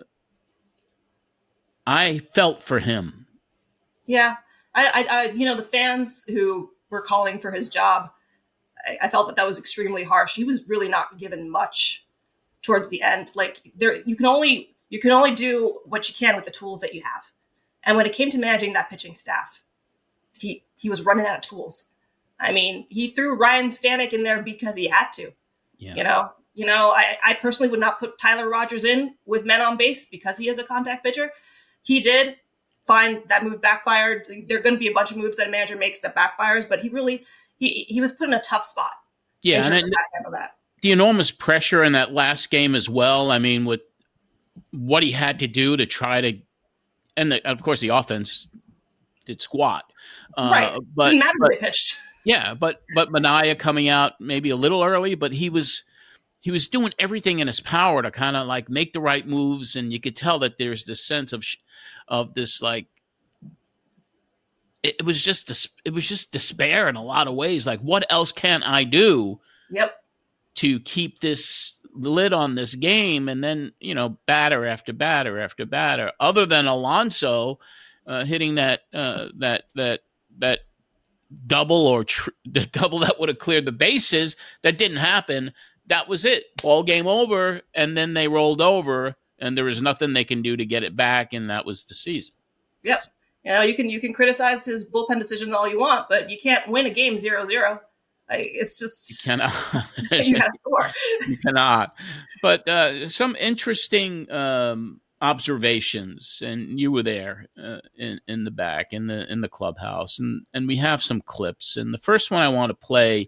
I felt for him. Yeah. I, I, I, you know, the fans who were calling for his job, I, I felt that that was extremely harsh. He was really not given much towards the end. Like there, you can only, you can only do what you can with the tools that you have. And when it came to managing that pitching staff, he, he was running out of tools. I mean, he threw Ryan Stanek in there because he had to, yeah. you know, you know, I, I personally would not put Tyler Rogers in with men on base because he is a contact pitcher. He did. Fine, that move backfired. There are going to be a bunch of moves that a manager makes that backfires, but he really, he he was put in a tough spot. Yeah, and it, that. the enormous pressure in that last game as well. I mean, with what he had to do to try to, and the, of course the offense did squat. Uh, right, but, didn't matter but, who they pitched. Yeah, but but Manaea coming out maybe a little early, but he was he was doing everything in his power to kind of like make the right moves, and you could tell that there's this sense of. of this, like, it, it was just, it was just despair in a lot of ways. Like, what else can I do yep. to keep this lid on this game? And then, you know, batter after batter after batter, other than Alonso uh, hitting that, uh, that, that, that double or tr- the double that would have cleared the bases. That didn't happen. That was it. Ball game over. And then they rolled over. And there was nothing they can do to get it back, and that was the season. Yep. You know, you can you can criticize his bullpen decisions all you want, but you can't win a game zero zero. Like, it's just you cannot. You got to score. You cannot. But uh, some interesting um, observations, and you were there uh, in in the back in the in the clubhouse, and and we have some clips. And the first one I want to play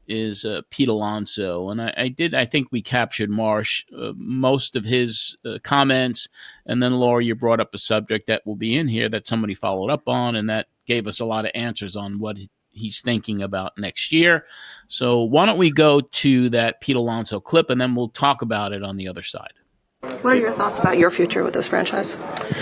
is uh, Pete Alonso. And I, I did, I think we captured Marsh, uh, most of his uh, comments. And then, Laura, you brought up a subject that will be in here that somebody followed up on, and that gave us a lot of answers on what he's thinking about next year. So why don't we go to that Pete Alonso clip, and then we'll talk about it on the other side. What are your thoughts about your future with this franchise?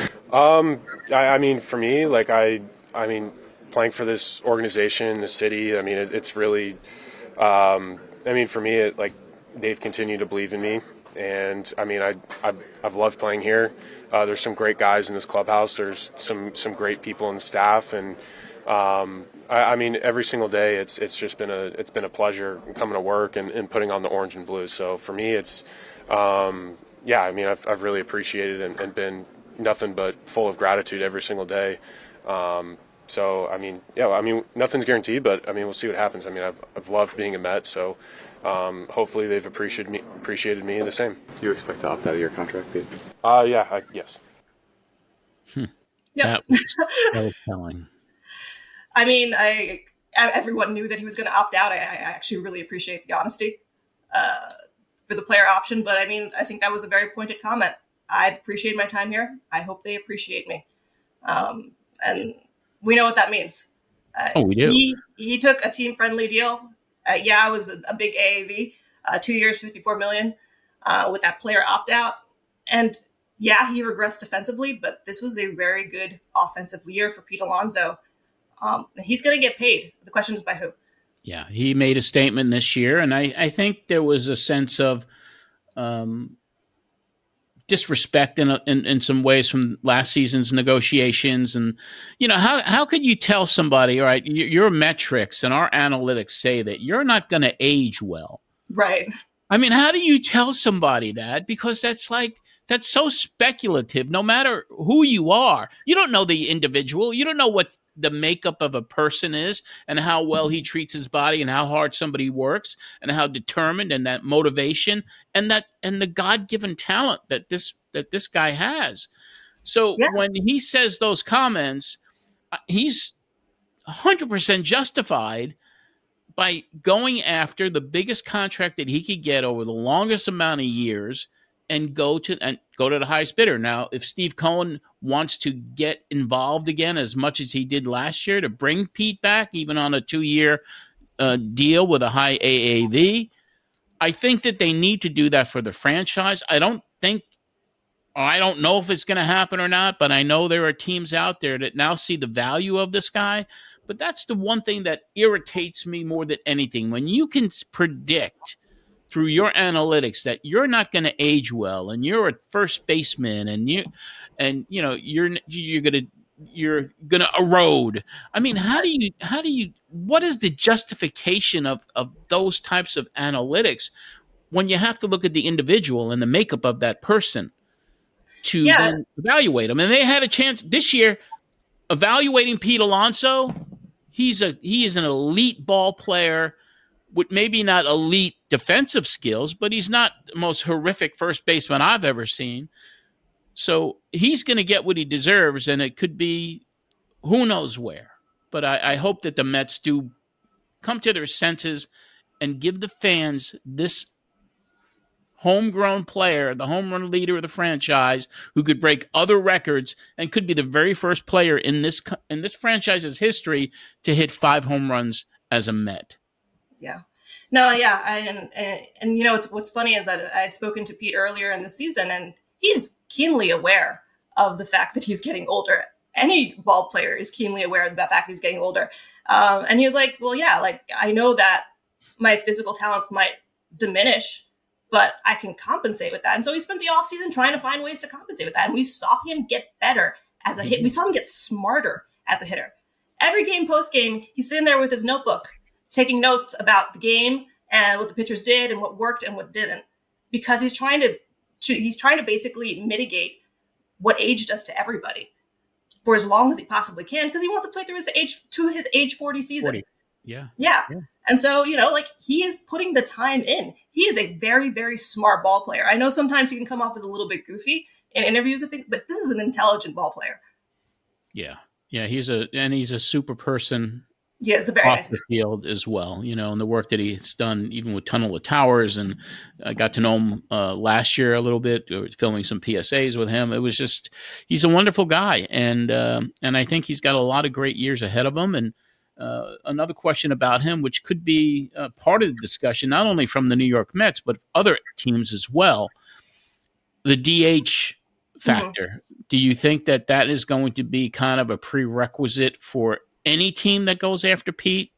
Um, I, I mean, for me, like I, I mean, playing for this organization, the city, I mean, it, it's really, um, I mean, for me, it, like they've continued to believe in me, and I mean, I, I've, I've loved playing here. Uh, there's some great guys in this clubhouse. There's some, some great people in the staff, and um, I, I mean, every single day, it's, it's just been a, it's been a pleasure coming to work and, and putting on the orange and blue. So for me, it's, um, yeah, I mean, I've, I've really appreciated and, and been nothing but full of gratitude every single day. Um, so, I mean, yeah, I mean, nothing's guaranteed, but I mean, we'll see what happens. I mean, I've, I've loved being a Met, so um, hopefully they've appreciated me, appreciated me the same. Do you expect to opt out of your contract, Pete? Uh, yeah, I, yes. Hmm. Yep. That was, that was telling. I mean, I everyone knew that he was going to opt out. I, I actually really appreciate the honesty uh, for the player option, but I mean, I think that was a very pointed comment. I've appreciated my time here. I hope they appreciate me. Um, and we know what that means. Uh, oh, we do. He, he took a team-friendly deal. Uh, yeah, it was a, a big A A V, uh, two years, fifty-four million dollars uh, with that player opt-out. And yeah, he regressed defensively, but this was a very good offensive year for Pete Alonso. Um, he's going to get paid. The question is by who? Yeah, he made a statement this year, and I, I think there was a sense of um, disrespect in, a, in in some ways from last season's negotiations. And, you know, how how could you tell somebody, all right, your metrics and our analytics say that you're not going to age well? Right. I mean, how do you tell somebody that? Because that's like, that's so speculative, no matter who you are. You don't know the individual. You don't know what the makeup of a person is and how well he treats his body and how hard somebody works and how determined and that motivation and that and the God-given talent that this that this guy has. So yeah. When he says those comments, he's one hundred percent justified by going after the biggest contract that he could get over the longest amount of years and go to and go to the highest bidder. Now, if Steve Cohen wants to get involved again as much as he did last year to bring Pete back, even on a two-year uh, deal with a high A A V, I think that they need to do that for the franchise. I don't think, or I don't know if it's going to happen or not, but I know there are teams out there that now see the value of this guy. But that's the one thing that irritates me more than anything. When you can predict through your analytics that you're not going to age well and you're a first baseman and you and you know you're you're going to you're going to erode. I mean, how do you how do you what is the justification of of those types of analytics when you have to look at the individual and the makeup of that person to yeah. then evaluate them? And they had a chance this year evaluating Pete Alonso. He's a he is an elite ball player with maybe not elite defensive skills, but he's not the most horrific first baseman I've ever seen. So he's going to get what he deserves, and it could be who knows where. But I, I hope that the Mets do come to their senses and give the fans this homegrown player, the home run leader of the franchise, who could break other records and could be the very first player in this in this franchise's history to hit five home runs as a Met. Yeah. No, yeah. And, and, and, you know, it's, what's funny is that I had spoken to Pete earlier in the season, and he's keenly aware of the fact that he's getting older. Any ball player is keenly aware of the fact that he's getting older. Um, and he was like, well, yeah, like, I know that my physical talents might diminish, but I can compensate with that. And so he spent the offseason trying to find ways to compensate with that. And we saw him get better as a hit. We saw him get smarter as a hitter. Every game, post game, he's sitting there with his notebook, taking notes about the game and what the pitchers did and what worked and what didn't, because he's trying to, to he's trying to basically mitigate what age does to everybody for as long as he possibly can, because he wants to play through his age to his age forty season. forty. Yeah. yeah. Yeah. And so, you know, like, he is putting the time in. He is a very, very smart ball player. I know sometimes he can come off as a little bit goofy in interviews and things, but this is an intelligent ball player. Yeah. Yeah. He's a, and he's a super person Yeah, it's a very off nice the field as well, you know, and the work that he's done even with Tunnel of Towers. And I got to know him uh, last year a little bit, filming some P S As with him. It was just, he's a wonderful guy. And, uh, and I think he's got a lot of great years ahead of him. And uh, another question about him, which could be uh, part of the discussion, not only from the New York Mets, but other teams as well, the D H factor. Mm-hmm. Do you think that that is going to be kind of a prerequisite for any team that goes after Pete?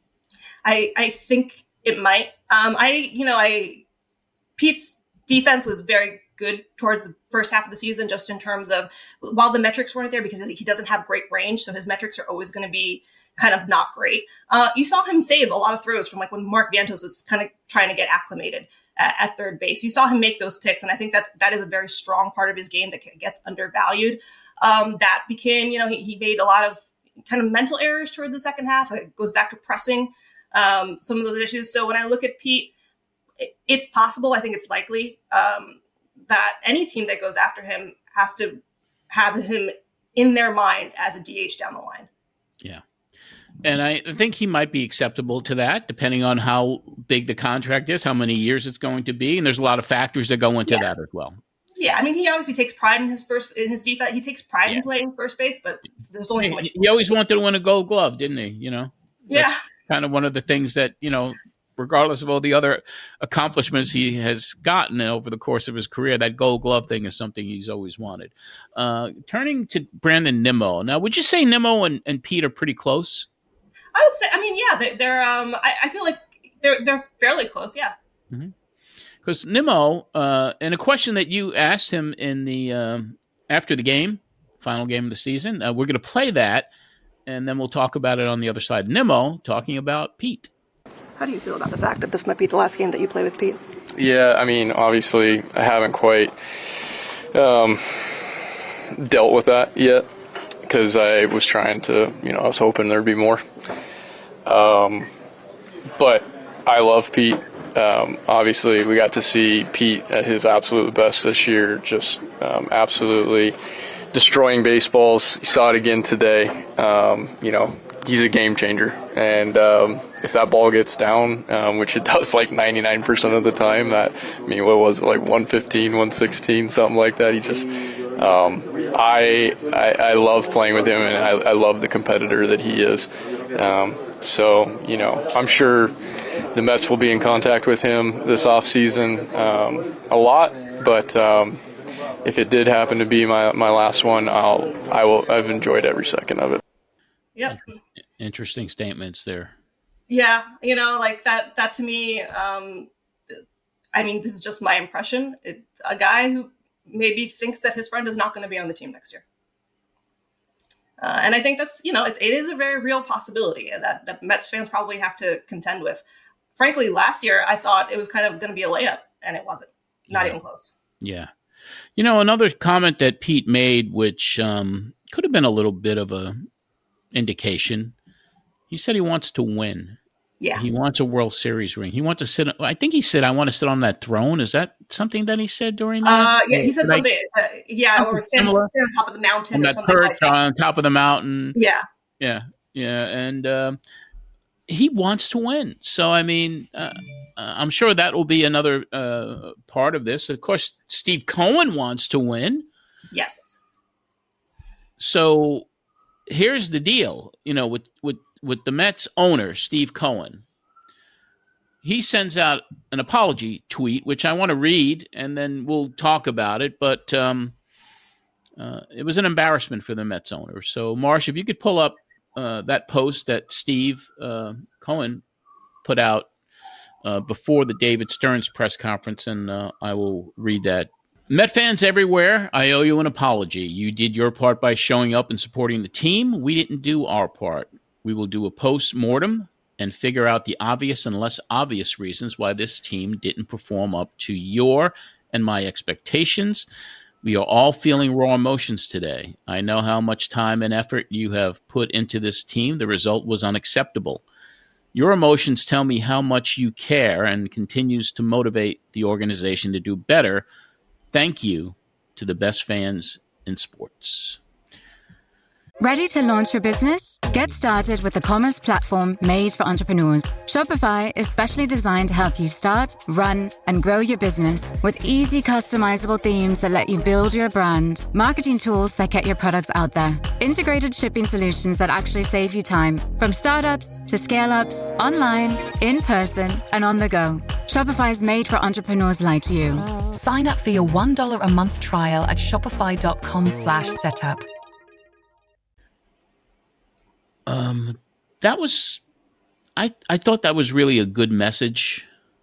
I, I think it might. Um, I, you know, I, Pete's defense was very good towards the first half of the season, just in terms of, while the metrics weren't there because he doesn't have great range. So his metrics are always going to be kind of not great. Uh, you saw him save a lot of throws from like when Mark Vientos was kind of trying to get acclimated at, at third base. You saw him make those picks. And I think that that is a very strong part of his game that gets undervalued. Um, that became, you know, he, he made a lot of kind of mental errors toward the second half. It goes back to pressing um, some of those issues. So when I look at Pete, it, it's possible, I think it's likely um, that any team that goes after him has to have him in their mind as a D H down the line. Yeah. And I think he might be acceptable to that, depending on how big the contract is, how many years it's going to be. And there's a lot of factors that go into yeah. that as well. Yeah, I mean, he obviously takes pride in his first in his defense. He takes pride yeah. in playing first base, but there's only so much. He always wanted to win a Gold Glove, didn't he? You know, yeah, that's kind of one of the things that, you know, regardless of all the other accomplishments he has gotten over the course of his career, that Gold Glove thing is something he's always wanted. Uh, turning to Brandon Nimmo, now, would you say Nimmo and, and Pete are pretty close? I would say, I mean, yeah, they, they're. Um, I, I feel like they're they're fairly close, yeah. Mm-hmm. Because Nimmo, uh, and a question that you asked him in the um, after the game, final game of the season, uh, we're going to play that, and then we'll talk about it on the other side. Nimmo talking about Pete. How do you feel about the fact that this might be the last game that you play with Pete? Yeah, I mean, obviously, I haven't quite um, dealt with that yet because I was trying to, you know, I was hoping there'd be more. Um, but I love Pete. Um, obviously, we got to see Pete at his absolute best this year, just um, absolutely destroying baseballs. You saw it again today. Um, you know, he's a game changer. And um, if that ball gets down, um, which it does like ninety-nine percent of the time, that, I mean, what was it, like one fifteen, one sixteen, something like that. He just, um, I, I I love playing with him, and I, I love the competitor that he is. Um, so, you know, I'm sure the Mets will be in contact with him this offseason um, a lot, but um, if it did happen to be my, my last one, I'll I will I've enjoyed every second of it. Yep. Interesting statements there. Yeah, you know, like that that to me, um, I mean, this is just my impression. It's a guy who maybe thinks that his friend is not going to be on the team next year. Uh, and I think that's, you know, it, it is a very real possibility that, that Mets fans probably have to contend with. Frankly, last year, I thought it was kind of going to be a layup, and it wasn't. Not yeah. even close. Yeah. You know, another comment that Pete made, which um, could have been a little bit of a indication, he said he wants to win. Yeah. He wants a World Series ring. He wants to sit. I think he said, I want to sit on that throne. Is that something that he said during that? Uh, yeah, he said Did something. I, uh, yeah, something or stand, stand on top of the mountain on or that something perch like that. on top of the mountain. Yeah. Yeah. Yeah. And um, he wants to win. So, I mean, uh, I'm sure that will be another uh, part of this. Of course, Steve Cohen wants to win. Yes. So here's the deal, you know, with, with, with the Mets owner, Steve Cohen. He sends out an apology tweet, which I want to read, and then we'll talk about it. But um, uh, it was an embarrassment for the Mets owner. So, Marsh, if you could pull up uh, that post that Steve uh, Cohen put out uh, before the David Stearns press conference, and uh, I will read that. Met fans everywhere, I owe you an apology. You did your part by showing up and supporting the team. We didn't do our part. We will do a post-mortem and figure out the obvious and less obvious reasons why this team didn't perform up to your and my expectations. We are all feeling raw emotions today. I know how much time and effort you have put into this team. The result was unacceptable. Your emotions tell me how much you care and continues to motivate the organization to do better. Thank you to the best fans in sports. Ready to launch your business? Get started with the commerce platform made for entrepreneurs. Shopify is specially designed to help you start, run, and grow your business with easy customizable themes that let you build your brand, marketing tools that get your products out there, integrated shipping solutions that actually save you time, from startups to scale-ups, online, in person, and on the go. Shopify is made for entrepreneurs like you. Sign up for your one dollar a month trial at shopify.com slash setup. Um, that was, I, I thought that was really a good message,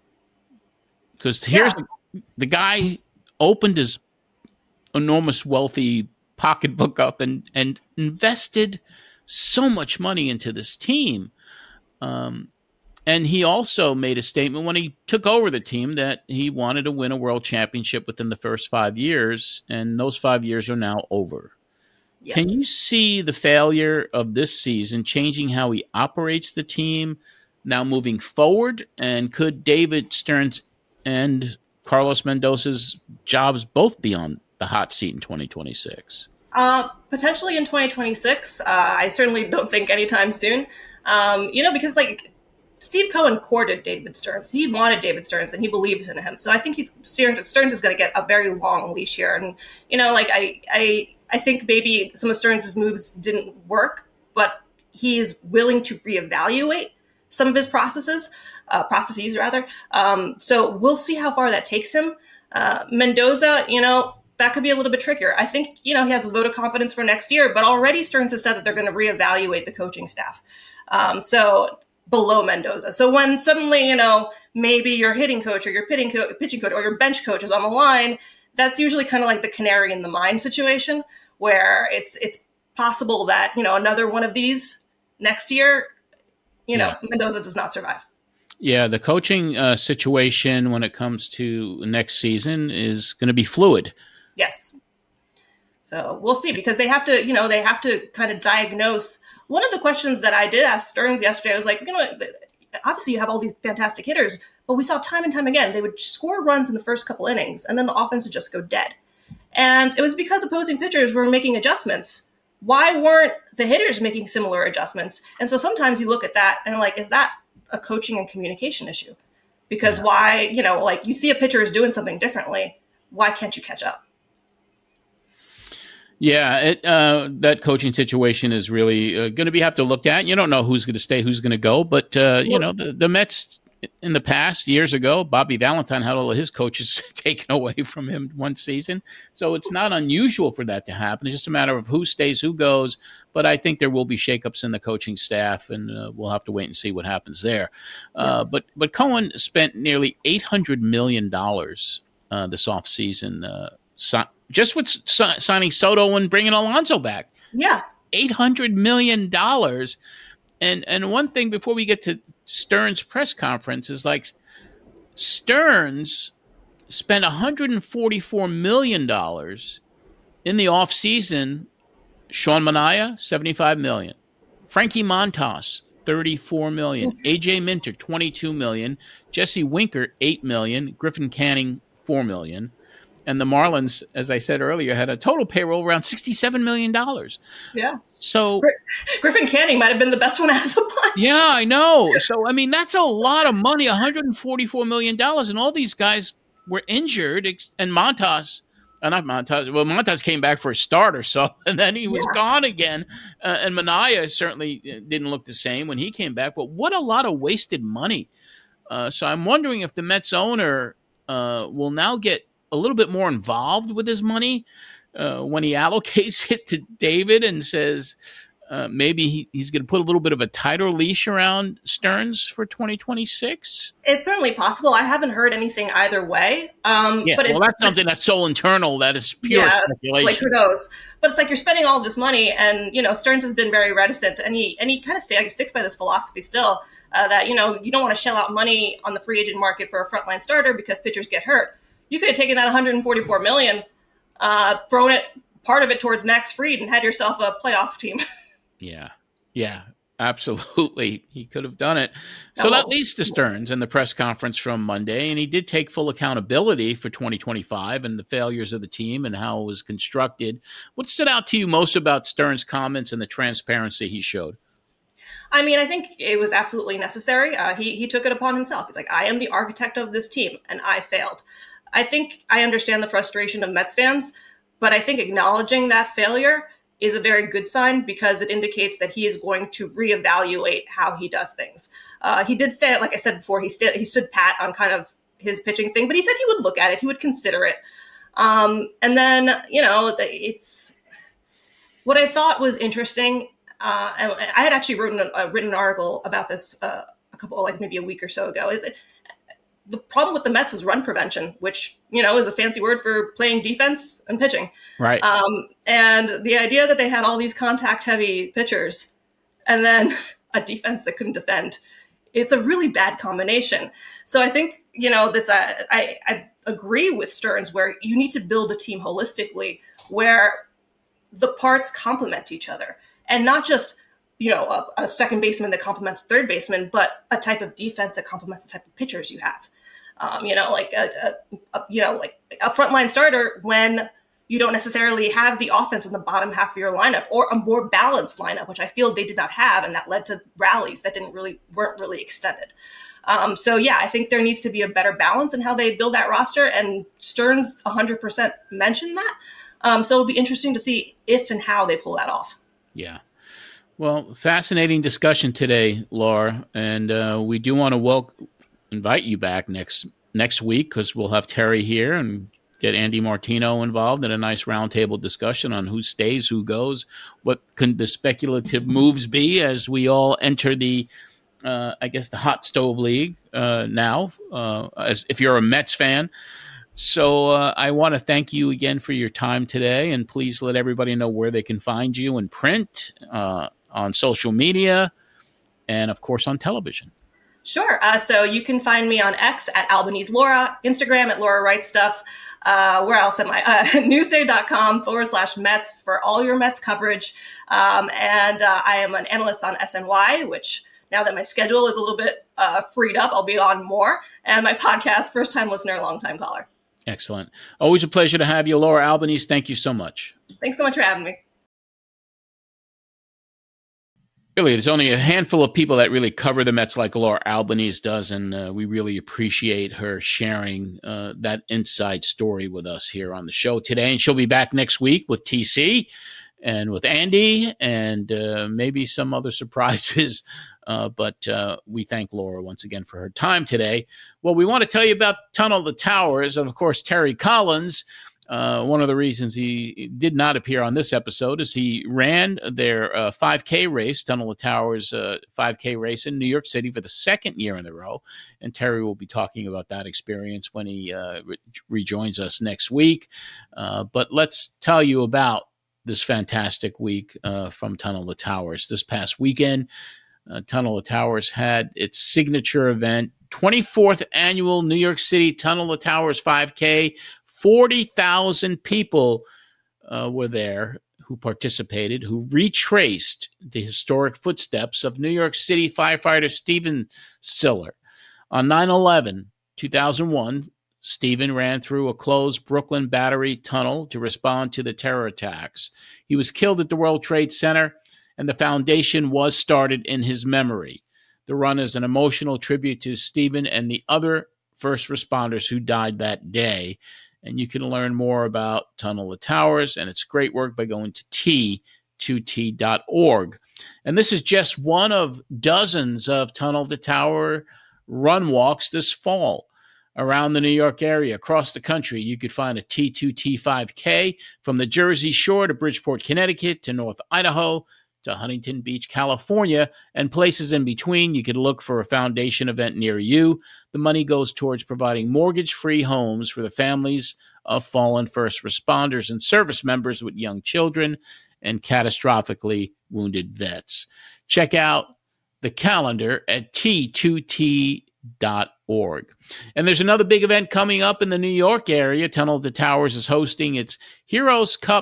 because here's Yeah. the, the guy opened his enormous wealthy pocketbook up and, and invested so much money into this team. Um, and he also made a statement when he took over the team that he wanted to win a world championship within the first five years. And those five years are now over. Yes. Can you see the failure of this season changing how he operates the team now moving forward? And could David Stearns and Carlos Mendoza's jobs both be on the hot seat in twenty twenty-six? Uh, potentially in twenty twenty-six. Uh, I certainly don't think anytime soon. Um, you know, because like Steve Cohen courted David Stearns. He wanted David Stearns and he believes in him. So I think he's Stearns, Stearns is going to get a very long leash here. And, you know, like I, I, I think maybe some of Stearns' moves didn't work, but he is willing to reevaluate some of his processes, uh, processes rather. Um, so we'll see how far that takes him. Uh, Mendoza, you know, that could be a little bit trickier. I think, you know, he has a vote of confidence for next year, but already Stearns has said that they're going to reevaluate the coaching staff. Um, so below Mendoza. So when suddenly, you know, maybe your hitting coach or your pitching, co- pitching coach or your bench coach is on the line, that's usually kind of like the canary in the mine situation, where it's it's possible that, you know, another one of these next year, you know, yeah. Mendoza does not survive. Yeah, the coaching uh, situation when it comes to next season is going to be fluid. Yes. So we'll see, because they have to, you know, they have to kind of diagnose. One of the questions that I did ask Stearns yesterday, I was like, you know, obviously you have all these fantastic hitters, but we saw time and time again, they would score runs in the first couple innings and then the offense would just go dead. And it was because opposing pitchers were making adjustments. Why weren't the hitters making similar adjustments? And so sometimes you look at that and like, is that a coaching and communication issue? Because yeah. why, you know, like you see a pitcher is doing something differently. Why can't you catch up? Yeah, it, uh, that coaching situation is really uh, going to be have to look at. You don't know who's going to stay, who's going to go, but uh, you know the, the Mets in the past years ago, Bobby Valentine had all of his coaches taken away from him one season, so it's not unusual for that to happen. It's just a matter of who stays, who goes. But I think there will be shakeups in the coaching staff, and uh, we'll have to wait and see what happens there. Uh, yeah. But but Cohen spent nearly eight hundred million dollars uh, this offseason. Uh, so, Just with si- signing Soto and bringing Alonso back. Yeah. eight hundred million dollars. And and one thing before we get to Stearns' press conference is like Stearns spent one hundred forty-four million dollars in the offseason. Sean Manaea, seventy-five million dollars. Frankie Montas, thirty-four million dollars. A J Minter, twenty-two million dollars. Jesse Winker, eight million dollars. Griffin Canning, four million dollars. And the Marlins, as I said earlier, had a total payroll around sixty-seven million dollars. Yeah. So Griffin Canning might have been the best one out of the bunch. Yeah, I know. So, I mean, that's a lot of money, one hundred forty-four million dollars. And all these guys were injured. And Montas, uh, not Montas, well, Montas came back for a start or so, and then he was yeah. gone again. Uh, and Manaea certainly didn't look the same when he came back. But what a lot of wasted money. Uh, so I'm wondering if the Mets owner uh, will now get a little bit more involved with his money uh, when he allocates it to David and says uh, maybe he, he's going to put a little bit of a tighter leash around Stearns for twenty twenty-six. It's certainly possible. I haven't heard anything either way. Um, yeah, but well, it's, that's something that's so internal that is pure yeah, speculation. Like who knows? But it's like you're spending all this money, and you know Stearns has been very reticent, and he and he kind of stay, like, sticks by this philosophy still uh, that you know you don't want to shell out money on the free agent market for a frontline starter because pitchers get hurt. You could have taken that one hundred forty-four million dollars, uh, thrown it part of it towards Max Fried, and had yourself a playoff team. yeah, yeah. Absolutely. He could have done it. So that leads to Stearns and the press conference from Monday, and he did take full accountability for twenty twenty-five and the failures of the team and how it was constructed. What stood out to you most about Stearns' comments and the transparency he showed? I mean, I think it was absolutely necessary. Uh, he he took it upon himself. He's like, I am the architect of this team, and I failed. I think I understand the frustration of Mets fans, but I think acknowledging that failure is a very good sign because it indicates that he is going to reevaluate how he does things. Uh, he did stay, like I said before, he, st- he stood pat on kind of his pitching thing, but he said he would look at it, he would consider it. Um, and then, you know, the, it's what I thought was interesting. Uh, and I had actually written a, uh, written an article about this uh, a couple, like maybe a week or so ago, is it, the problem with the Mets was run prevention, which, you know, is a fancy word for playing defense and pitching. Right. Um, and the idea that they had all these contact heavy pitchers and then a defense that couldn't defend, it's a really bad combination. So I think, you know, this, uh, I, I agree with Stearns where you need to build a team holistically where the parts complement each other and not just, you know, a, a second baseman that complements a third baseman, but a type of defense that complements the type of pitchers you have. Um, you know, like a, a, a you know, like a frontline starter when you don't necessarily have the offense in the bottom half of your lineup, or a more balanced lineup, which I feel they did not have, and that led to rallies that didn't really weren't really extended. Um, so yeah, I think there needs to be a better balance in how they build that roster, and Stearns one hundred percent mentioned that. Um, so it'll be interesting to see if and how they pull that off. Yeah. Well, fascinating discussion today, Laura, and uh, we do want to welcome. invite you back next next week because we'll have Terry here and get Andy Martino involved in a nice roundtable discussion on who stays, who goes, what can the speculative moves be as we all enter the, uh, I guess, the hot stove league uh, now, uh, as if you're a Mets fan. So uh, I want to thank you again for your time today, and please let everybody know where they can find you in print, uh, on social media, and, of course, on television. Sure. Uh, so you can find me on X at Albanese Laura, Instagram at Laura Writes Stuff. Uh, where else am I? Uh, Newsday.com forward slash Mets for all your Mets coverage. Um, and uh, I am an analyst on S N Y, which now that my schedule is a little bit uh, freed up, I'll be on more. And my podcast, First Time Listener, Long Time Caller. Excellent. Always a pleasure to have you, Laura Albanese. Thank you so much. Thanks so much for having me. Really, there's only a handful of people that really cover the Mets like Laura Albanese does, and uh, we really appreciate her sharing uh, that inside story with us here on the show today. And she'll be back next week with T C and with Andy and uh, maybe some other surprises. Uh, but uh, we thank Laura once again for her time today. Well, we want to tell you about Tunnel to Towers and, of course, Terry Collins. Uh, one of the reasons he did not appear on this episode is he ran their uh, five K race, Tunnel to Towers uh, five K race in New York City for the second year in a row. And Terry will be talking about that experience when he uh, re- rejoins us next week. Uh, but let's tell you about this fantastic week uh, from Tunnel to Towers. This past weekend, uh, Tunnel to Towers had its signature event, twenty-fourth annual New York City Tunnel to Towers five K. forty thousand people uh, were there who participated, who retraced the historic footsteps of New York City firefighter Stephen Siller. On nine eleven, two thousand one, Stephen ran through a closed Brooklyn Battery tunnel to respond to the terror attacks. He was killed at the World Trade Center, and the foundation was started in his memory. The run is an emotional tribute to Stephen and the other first responders who died that day. And you can learn more about Tunnel to Towers and its great work by going to T two T dot org. And this is just one of dozens of Tunnel to Tower run walks this fall around the New York area, across the country. You could find a T two T five K from the Jersey Shore to Bridgeport, Connecticut, to North Idaho, to Huntington Beach, California, and places in between. You could look for a foundation event near you. The money goes towards providing mortgage-free homes for the families of fallen first responders and service members with young children and catastrophically wounded vets. Check out the calendar at T two T dot org. And there's another big event coming up in the New York area. Tunnel to Towers is hosting its Heroes Cup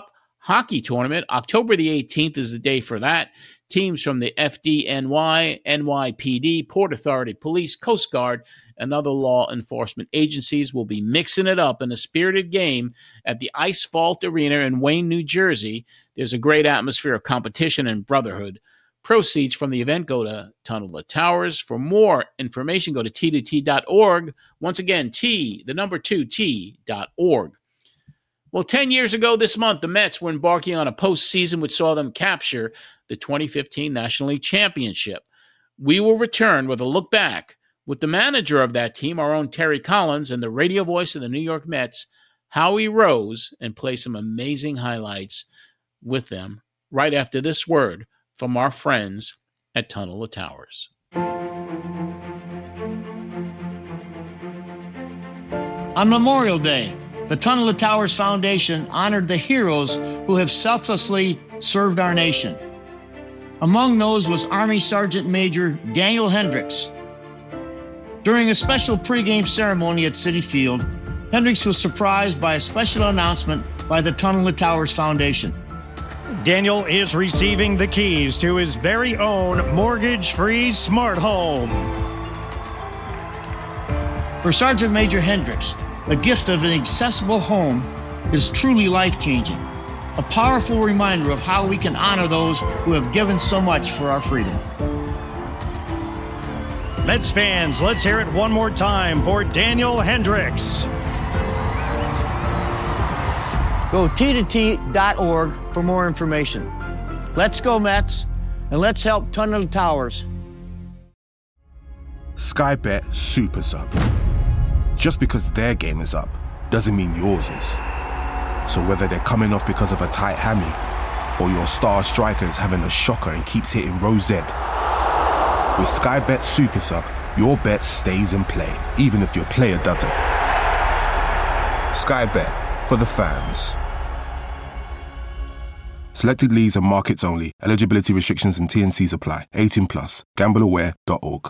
hockey tournament. October the eighteenth is the day for that. Teams from the F D N Y, N Y P D, Port Authority, Police, Coast Guard, and other law enforcement agencies will be mixing it up in a spirited game at the Ice Vault Arena in Wayne, New Jersey. There's a great atmosphere of competition and brotherhood. Proceeds from the event go to Tunnel of Towers. For more information, go to T two T dot org. Once again, T, the number two, T dot org. Well, ten years ago this month, the Mets were embarking on a postseason which saw them capture the twenty fifteen National League Championship. We will return with a look back with the manager of that team, our own Terry Collins, and the radio voice of the New York Mets, Howie Rose, and play some amazing highlights with them right after this word from our friends at Tunnel of Towers. On Memorial Day, the Tunnel of Towers Foundation honored the heroes who have selflessly served our nation. Among those was Army Sergeant Major Daniel Hendricks. During a special pregame ceremony at Citi Field, Hendricks was surprised by a special announcement by the Tunnel of Towers Foundation. Daniel is receiving the keys to his very own mortgage-free smart home. For Sergeant Major Hendricks, the gift of an accessible home is truly life-changing, a powerful reminder of how we can honor those who have given so much for our freedom. Mets fans, let's hear it one more time for Daniel Hendricks. Go T two T dot org for more information. Let's go, Mets, and let's help Tunnel Towers. Sky Bet Super Sub. Just because their game is up doesn't mean yours is. So whether they're coming off because of a tight hammy or your star striker is having a shocker and keeps hitting rosette, with Sky Bet Super Sub, your bet stays in play, even if your player doesn't. Sky Bet, for the fans. Selected leagues and markets only. Eligibility restrictions and T and Cs apply. eighteen plus. gamble aware dot org.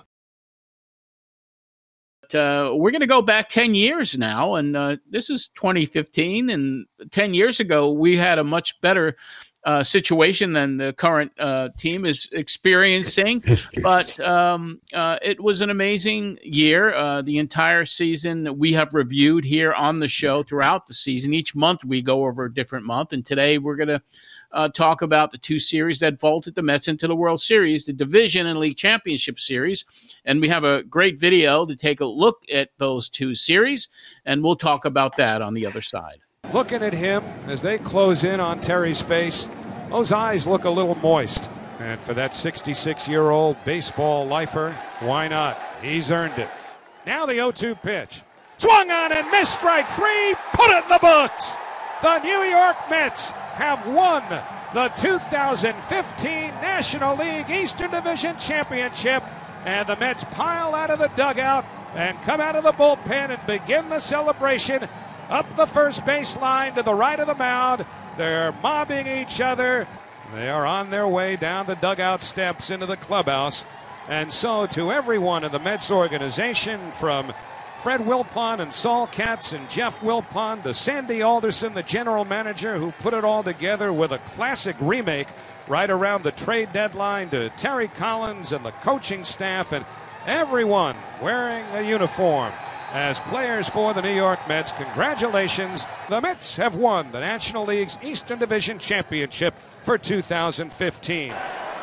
Uh, we're going to go back ten years now, and uh, this is twenty fifteen, and ten years ago we had a much better uh, situation than the current uh, team is experiencing, but um, uh, it was an amazing year. Uh, the entire season we have reviewed here on the show throughout the season. Each month we go over a different month, and today we're going to Uh, talk about the two series that vaulted the Mets into the World Series, the Division and League Championship Series. And we have a great video to take a look at those two series, and we'll talk about that on the other side. Looking at him as they close in on Terry's face, those eyes look a little moist. And for that sixty-six-year-old baseball lifer, why not? He's earned it. Now the oh two pitch. Swung on and missed, strike three. Put it in the books. The New York Mets have won the two thousand fifteen National League Eastern Division Championship, and the Mets pile out of the dugout and come out of the bullpen and begin the celebration up the first baseline to the right of the mound. They're mobbing each other. They are on their way down the dugout steps into the clubhouse. And so to everyone in the Mets organization, from Fred Wilpon and Saul Katz and Jeff Wilpon to Sandy Alderson, the general manager, who put it all together with a classic remake right around the trade deadline, to Terry Collins and the coaching staff and everyone wearing a uniform as players for the New York Mets. Congratulations. The Mets have won the National League's Eastern Division Championship for two thousand fifteen.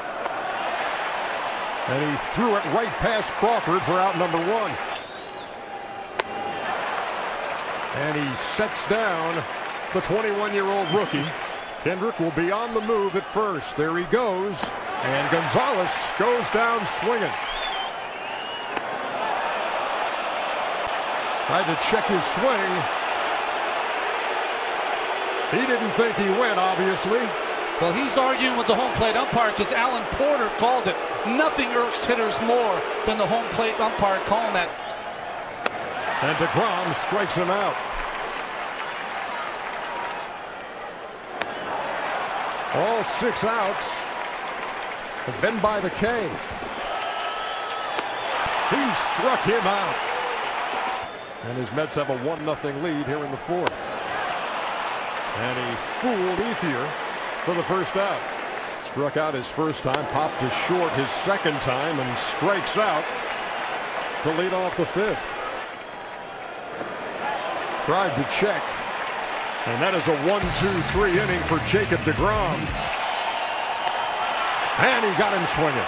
And he threw it right past Crawford for out number one. And he sets down the twenty-one-year-old rookie. Kendrick will be on the move at first. There he goes. And Gonzalez goes down swinging. Tried to check his swing. He didn't think he went, obviously. Well, he's arguing with the home plate umpire because Alan Porter called it. Nothing irks hitters more than the home plate umpire calling that. And DeGrom strikes him out. All six outs. And then by the K. He struck him out. And his Mets have a one nothing lead here in the fourth. And he fooled Ethier for the first out. Struck out his first time, popped to short his second time, and strikes out to lead off the fifth. Tried to check. And that is a one two three inning for Jacob deGrom. And he got him swinging.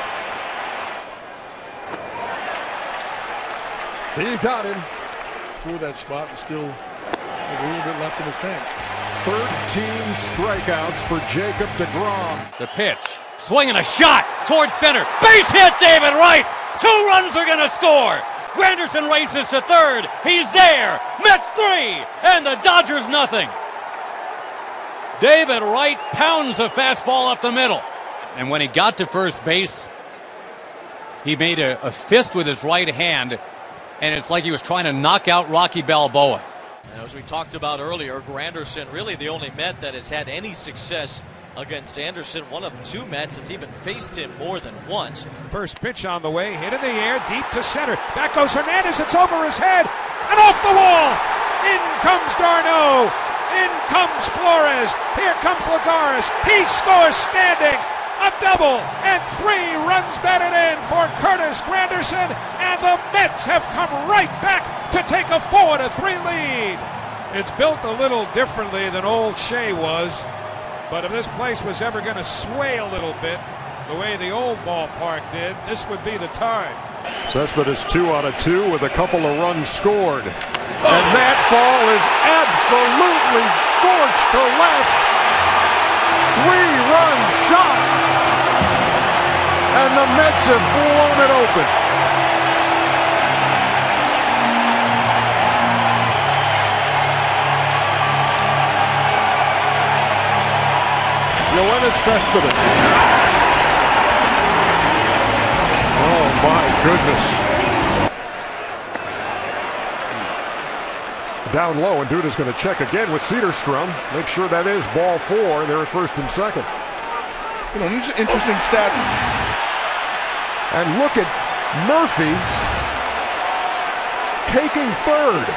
He got him. For that spot and still has a little bit left in his tank. thirteen strikeouts for Jacob deGrom. The pitch. Swinging a shot towards center. Base hit, David Wright. Two runs are going to score. Granderson races to third. He's there. Mets three and the Dodgers nothing. David Wright pounds a fastball up the middle. And when he got to first base, he made a, a fist with his right hand, and it's like he was trying to knock out Rocky Balboa. As we talked about earlier, Granderson really the only Met that has had any success against Anderson. One of two Mets that's even faced him more than once. First pitch on the way, hit in the air, deep to center. Back goes Hernandez, it's over his head, and off the wall! In comes d'Arnaud, in comes Flores, here comes Lagares, he scores standing! A double, and three runs batted in for Curtis Granderson, and the Mets have come right back to take a four to three lead. It's built a little differently than old Shea was, but if this place was ever going to sway a little bit, the way the old ballpark did, this would be the time. Cespedes two out of two with a couple of runs scored. And that ball is absolutely scorched to left. Three-run shot. And the Mets have blown it open. Yoenis Cespedes. Oh my goodness. Down low, and Duda's going to check again with Cedarstrom. Make sure that is ball four. They're at first and second. You know, here's an interesting stat. And look at Murphy taking third.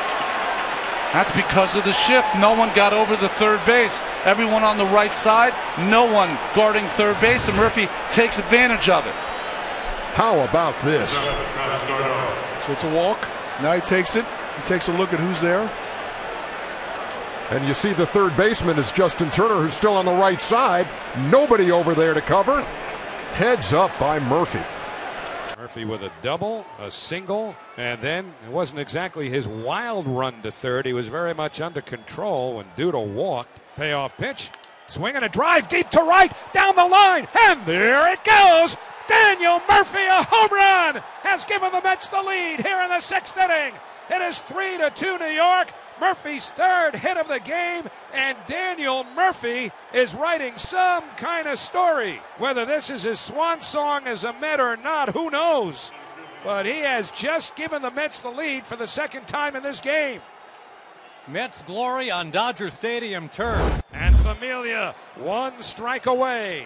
That's because of the shift. No one got over the third base. Everyone on the right side, no one guarding third base, and Murphy takes advantage of it. How about this? So it's a walk. Now he takes it. He takes a look at who's there. And you see the third baseman is Justin Turner, who's still on the right side. Nobody over there to cover. Heads up by Murphy. Murphy with a double, a single, and then it wasn't exactly his wild run to third. He was very much under control when Duda walked. Payoff pitch, swinging a drive deep to right, down the line, and there it goes. Daniel Murphy, a home run, has given the Mets the lead here in the sixth inning. It is three to two New York. Murphy's third hit of the game, and Daniel Murphy is writing some kind of story. Whether this is his swan song as a Met or not, who knows? But he has just given the Mets the lead for the second time in this game. Mets glory on Dodger Stadium turf. And Familia, one strike away.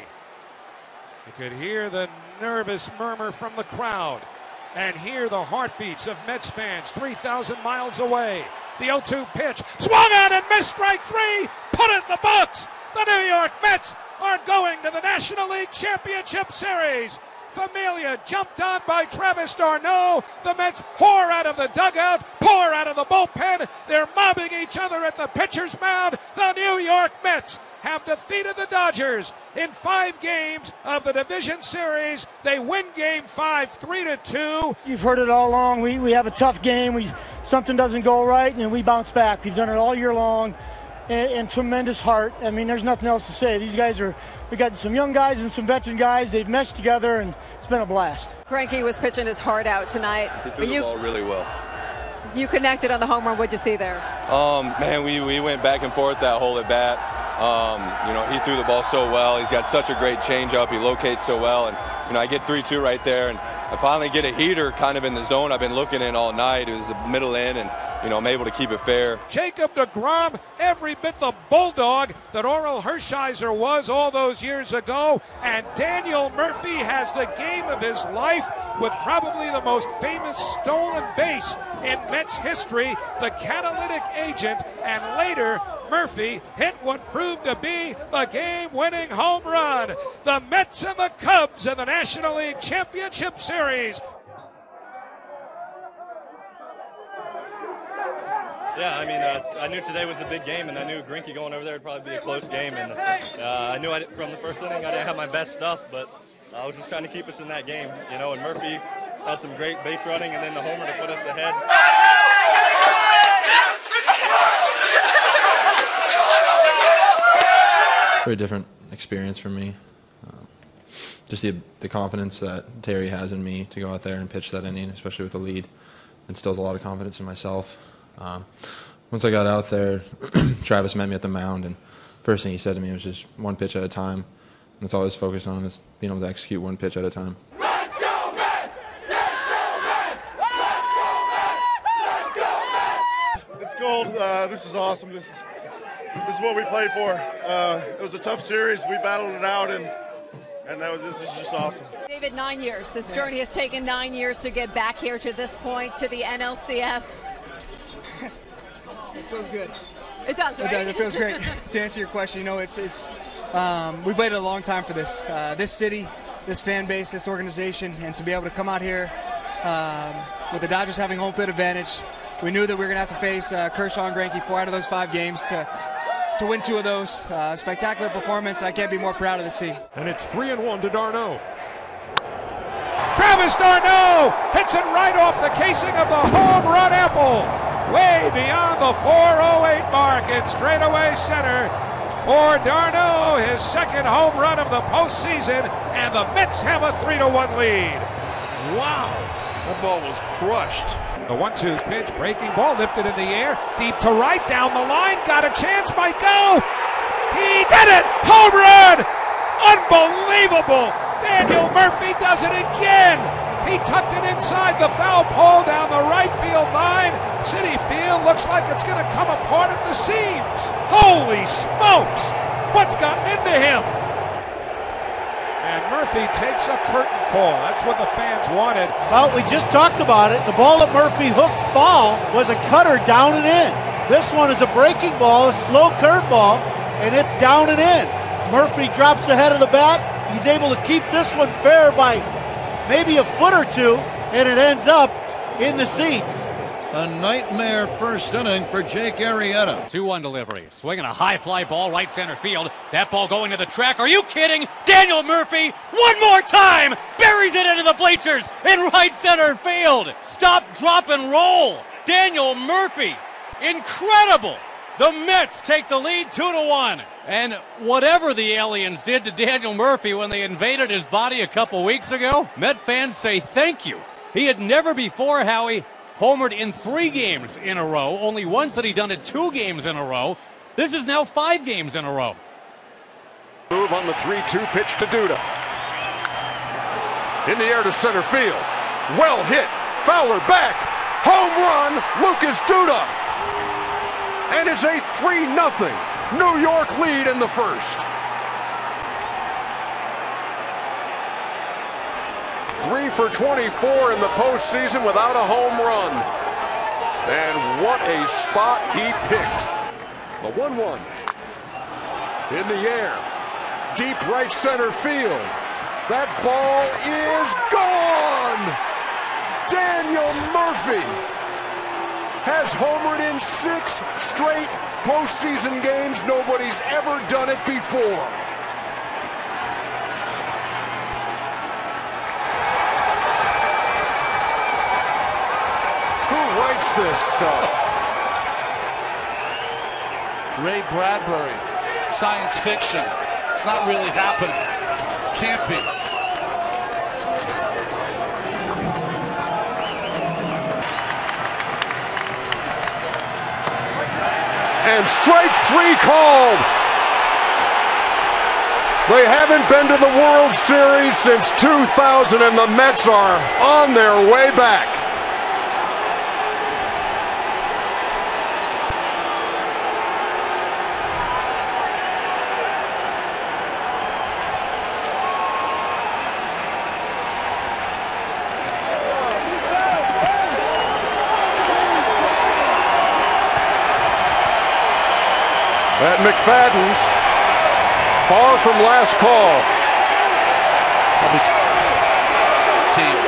You could hear the nervous murmur from the crowd and hear the heartbeats of Mets fans three thousand miles away. The oh two pitch, swung on and missed, strike three, put it in the books. The New York Mets are going to the National League Championship Series. Familia jumped on by Travis d'Arnaud. The Mets pour out of the dugout, pour out of the bullpen. They're mobbing each other at the pitcher's mound. The New York Mets have defeated the Dodgers in five games of the division series. They win game five, three to two. You've heard it all along. We we have a tough game. We something doesn't go right, and we bounce back. We've done it all year long, and, and tremendous heart. I mean, there's nothing else to say. These guys are. We got some young guys and some veteran guys. They've meshed together, and it's been a blast. Greinke was pitching his heart out tonight. He threw the ball really well. You connected on the home run. What'd you see there? Um, man, we, we went back and forth that whole at bat. Um, you know, he threw the ball so well. He's got such a great changeup. He locates so well. And, you know, I get three two right there. And I finally get a heater kind of in the zone I've been looking in all night. It was the middle in, and, you know, I'm able to keep it fair. Jacob deGrom, every bit the bulldog that Orel Hershiser was all those years ago. And Daniel Murphy has the game of his life with probably the most famous stolen base in Mets history, the catalytic agent, and later Murphy hit what proved to be the game-winning home run. The Mets and the Cubs in the National League Championship Series. Yeah, I mean, uh, I knew today was a big game, and I knew Greinke going over there would probably be a close game. And uh, I knew I, from the first inning I didn't have my best stuff, but I was just trying to keep us in that game, you know. And Murphy had some great base running, and then the homer to put us ahead. Very different experience for me. Um, just the the confidence that Terry has in me to go out there and pitch that inning, especially with the lead, instills a lot of confidence in myself. Um, once I got out there, Travis met me at the mound, and first thing he said to me was just one pitch at a time. And that's all I was focused on, is being able to execute one pitch at a time. Let's go Mets! Let's go Mets! Let's go Mets! Let's go Mets! It's cold. Uh, this is awesome. This is this is what we played for. Uh, it was a tough series. We battled it out, and and that was this is just awesome. David, nine years. This journey has taken nine years to get back here to this point, to the N L C S. It feels good. It does, right? It does. It feels great. To answer your question, you know, it's it's um, we've waited a long time for this. Uh, this city, this fan base, this organization, and to be able to come out here um, with the Dodgers having home field advantage, we knew that we were going to have to face uh, Kershaw and Greinke four out of those five games to to win two of those. Uh, spectacular performance. I can't be more proud of this team. And it's three and one to d'Arnaud. Travis d'Arnaud hits it right off the casing of the home run apple. Way beyond the four oh eight mark in straightaway center for d'Arnaud, his second home run of the postseason, and the Mets have a three to one lead. Wow. That ball was crushed. The one two pitch, breaking ball lifted in the air, deep to right, down the line, got a chance, might go. He did it! Home run! Unbelievable! Daniel Murphy does it again! He tucked it inside the foul pole down the right field line. Citi Field looks like it's going to come apart at the seams. Holy smokes! What's gotten into him? And Murphy takes a curtain call. That's what the fans wanted. Well, we just talked about it. The ball that Murphy hooked foul was a cutter down and in. This one is a breaking ball, a slow curveball, and it's down and in. Murphy drops the head of the bat. He's able to keep this one fair by maybe a foot or two, and it ends up in the seats. A nightmare first inning for Jake Arrieta. two one delivery. Swinging a high fly ball right center field. That ball going to the track. Are you kidding? Daniel Murphy, one more time, buries it into the bleachers in right center field. Stop, drop, and roll. Daniel Murphy, incredible. The Mets take the lead two to one. And whatever the aliens did to Daniel Murphy when they invaded his body a couple weeks ago, Met fans say thank you. He had never before, Howie, homered in three games in a row. Only once had he done it two games in a row. This is now five games in a row. Move on the three two pitch to Duda. In the air to center field. Well hit. Fowler back. Home run, Lucas Duda. And it's a three nothing New York lead in the first. Three for twenty-four in the postseason without a home run. And what a spot he picked. The one one. In the air. Deep right center field. That ball is gone! Daniel Murphy has homered in six straight postseason games. Nobody's ever done it before. Who writes this stuff? Ray Bradbury, science fiction. It's not really happening. Can't be. And strike three called. They haven't been to the World Series since two thousand, and the Mets are on their way back. at McFadden's. Far from last call. Of his team.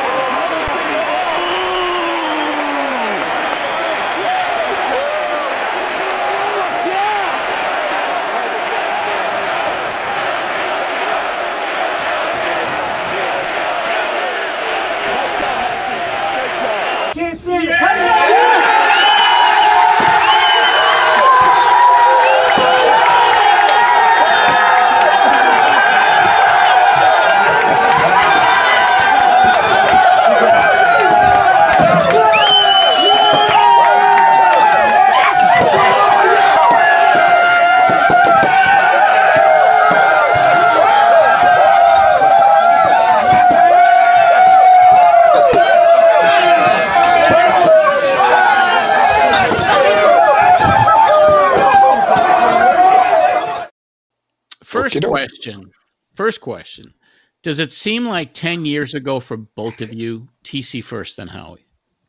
First question. First question. Does it seem like ten years ago for both of you? T C first, then Howie.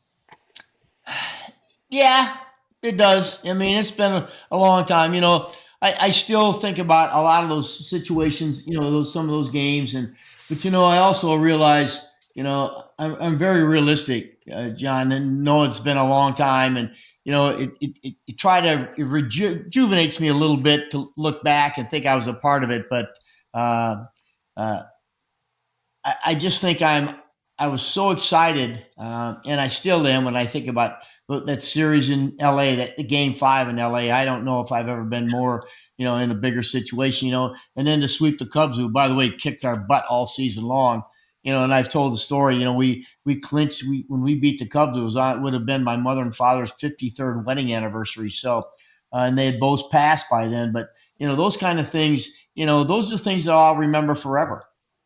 Yeah, it does. I mean, it's been a, a long time. You know, I, I still think about a lot of those situations, you know, those some of those games. And but, you know, I also realize, you know, I'm, I'm very realistic, uh, John, and know it's been a long time. And, you know, it it, it, it try to it reju- rejuvenates me a little bit to look back and think I was a part of it. But uh, uh, I, I just think I'm I was so excited, uh, and I still am when I think about that series in L A, that game five in L A. I don't know if I've ever been more, you know, in a bigger situation, you know, and then to sweep the Cubs, who, by the way, kicked our butt all season long. You know, and I've told the story, you know, we, we clinched, we, when we beat the Cubs, it was on, it would have been my mother and father's fifty-third wedding anniversary. So, uh, and they had both passed by then, but, you know, those kind of things, you know, those are things that I'll remember forever.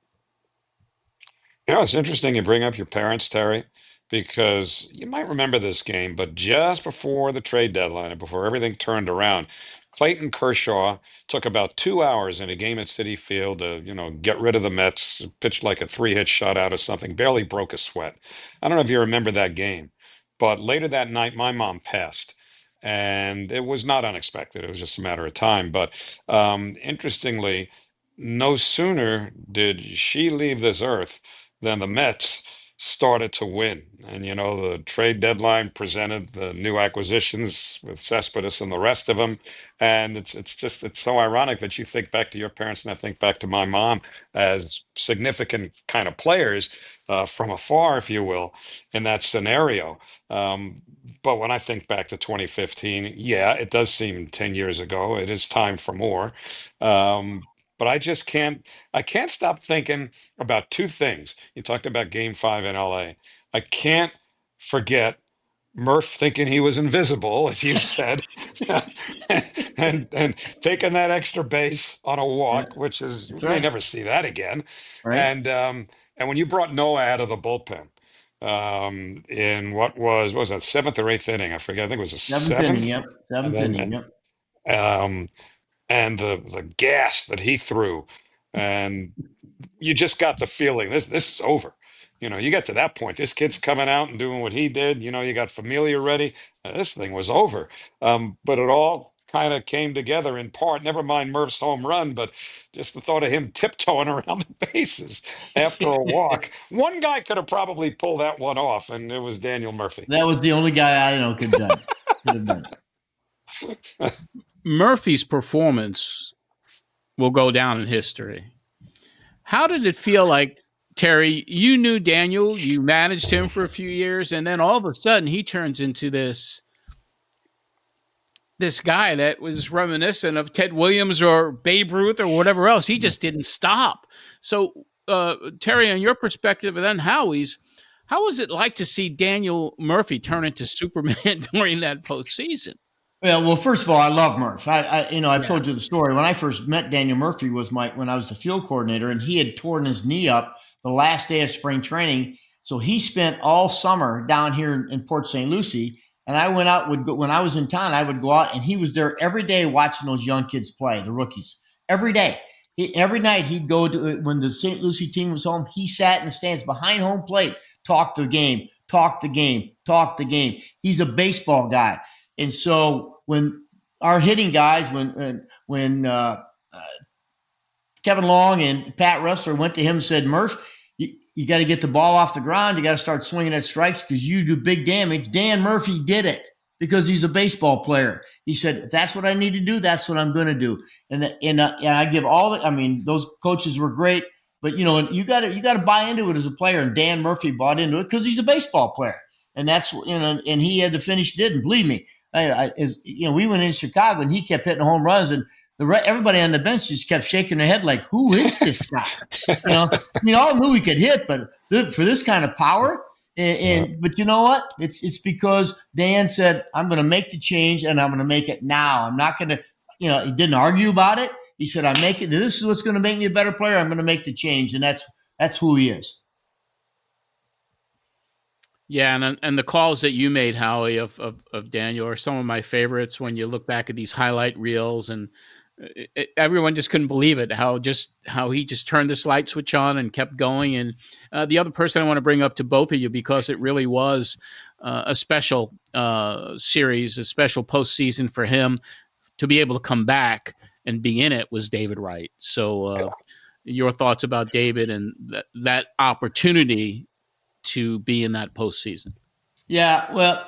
You know, it's interesting you bring up your parents, Terry, because you might remember this game, but just before the trade deadline and before everything turned around, Clayton Kershaw took about two hours in a game at Citi Field to, you know, get rid of the Mets, pitched like a three-hit shutout or something, barely broke a sweat. I don't know if you remember that game, but later that night, my mom passed. And it was not unexpected. It was just a matter of time. But um, interestingly, no sooner did she leave this earth than the Mets started to win. And, you know, the trade deadline presented the new acquisitions with Cespedes and the rest of them. And it's it's just, it's so ironic that you think back to your parents and I think back to my mom as significant kind of players uh, from afar, if you will, in that scenario. Um, but when I think back to twenty fifteen, yeah, it does seem ten years ago. It is time for more. Um, But I just can't, I can't stop thinking about two things. You talked about game five in L A. I can't forget Murph thinking he was invisible, as you said, and and taking that extra base on a walk, which is, you may never see that again. Right. And um, and when you brought Noah out of the bullpen um, in what was, what was that, seventh or eighth inning? I forget. I think it was a Seventh seventh. inning, yep. Seventh And then- inning, yep. Um, and the the gas that he threw, and you just got the feeling this this is over. You know, you get to that point. This kid's coming out and doing what he did. You know, you got Familia ready. Uh, this thing was over. Um, but it all kind of came together in part. Never mind Murph's home run, but just the thought of him tiptoeing around the bases after a walk. One guy could have probably pulled that one off, and it was Daniel Murphy. That was the only guy I know could have done. Could have done it. Murphy's performance will go down in history. How did it feel like, Terry, you knew Daniel, you managed him for a few years, and then all of a sudden he turns into this this guy that was reminiscent of Ted Williams or Babe Ruth or whatever else. He just didn't stop. So, uh, Terry, on your perspective, and then Howie's, how was it like to see Daniel Murphy turn into Superman during that postseason? Yeah, well, first of all, I love Murph. I, I you know, I've yeah. told you the story. When I first met Daniel Murphy was my when I was the field coordinator, and he had torn his knee up the last day of spring training. So he spent all summer down here in, in Port Saint Lucie, and I went out. Would go, when I was in town, I would go out, and he was there every day watching those young kids play, the rookies, every day. He, every night he'd go to when the Saint Lucie team was home. He sat in the stands behind home plate, talked the game, talked the game, talked the game. He's a baseball guy. And so when our hitting guys, when when uh, uh, Kevin Long and Pat Ressler went to him and said, Murph, you, you got to get the ball off the ground. You got to start swinging at strikes because you do big damage. Dan Murphy did it because he's a baseball player. He said, if that's what I need to do, that's what I'm going to do. And the, and, uh, and I give all the, I mean, those coaches were great, but you know, you got to, you got to buy into it as a player. And Dan Murphy bought into it because he's a baseball player. And that's, you know, and he had to finish, didn't believe me. I, I, as, you know, we went in Chicago and he kept hitting home runs, and the re- everybody on the bench just kept shaking their head like, who is this guy? You know, I mean, all knew he could hit, but th- for this kind of power, and, and yeah. But you know what? It's it's because Dan said, I'm going to make the change, and I'm going to make it now. I'm not going to, you know, he didn't argue about it. He said, I'm making, this is what's going to make me a better player. I'm going to make the change, and that's that's who he is. Yeah, and and the calls that you made, Howie, of, of of Daniel are some of my favorites. When you look back at these highlight reels, and it, it, everyone just couldn't believe it, how just how he just turned this light switch on and kept going. And uh, the other person I want to bring up to both of you, because it really was uh, a special uh, series, a special postseason for him to be able to come back and be in it, was David Wright. So uh, your thoughts about David and that that opportunity to be in that postseason? Yeah, well,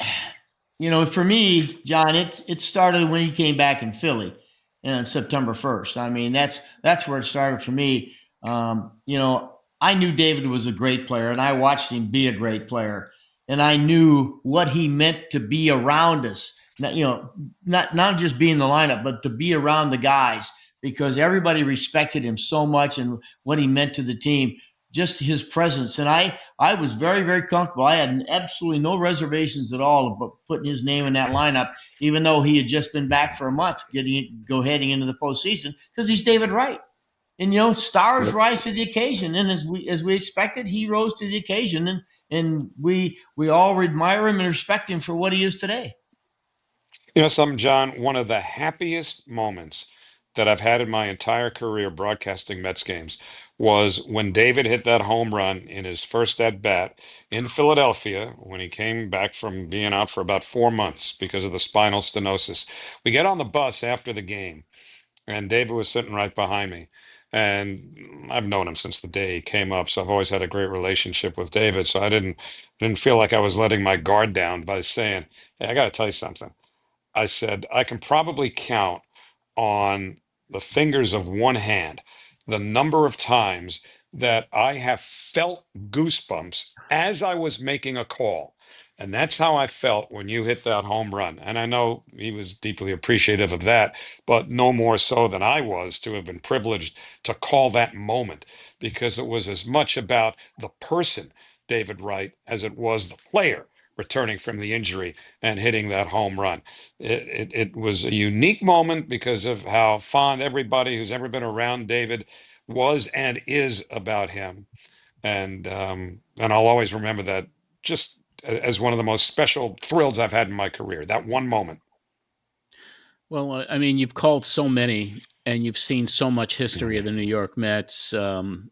you know, for me, John, it it started when he came back in Philly on September first. I mean, that's that's where it started for me. Um, you know, I knew David was a great player, and I watched him be a great player, and I knew what he meant to be around us. Not, you know, not not just be in the lineup, but to be around the guys, because everybody respected him so much and what he meant to the team. Just his presence. And I, I was very, very comfortable. I had absolutely no reservations at all about putting his name in that lineup, even though he had just been back for a month, getting go heading into the postseason, because he's David Wright. And, you know, stars yep. rise to the occasion. And as we as we expected, he rose to the occasion. And and we we all admire him and respect him for what he is today. You know something, John? One of the happiest moments that I've had in my entire career broadcasting Mets games was when David hit that home run in his first at bat in Philadelphia when he came back from being out for about four months because of the spinal stenosis. We get on the bus after the game, and David was sitting right behind me. And I've known him since the day he came up, so I've always had a great relationship with David. So I didn't didn't feel like I was letting my guard down by saying, hey, I got to tell you something. I said, I can probably count on the fingers of one hand the number of times that I have felt goosebumps as I was making a call. And that's how I felt when you hit that home run. And I know he was deeply appreciative of that, but no more so than I was to have been privileged to call that moment, because it was as much about the person, David Wright, as it was the player returning from the injury and hitting that home run. It, it, it was a unique moment because of how fond everybody who's ever been around David was and is about him. And um, and I'll always remember that just as one of the most special thrills I've had in my career, that one moment. Well, I mean, you've called so many, and you've seen so much history of the New York Mets. Um,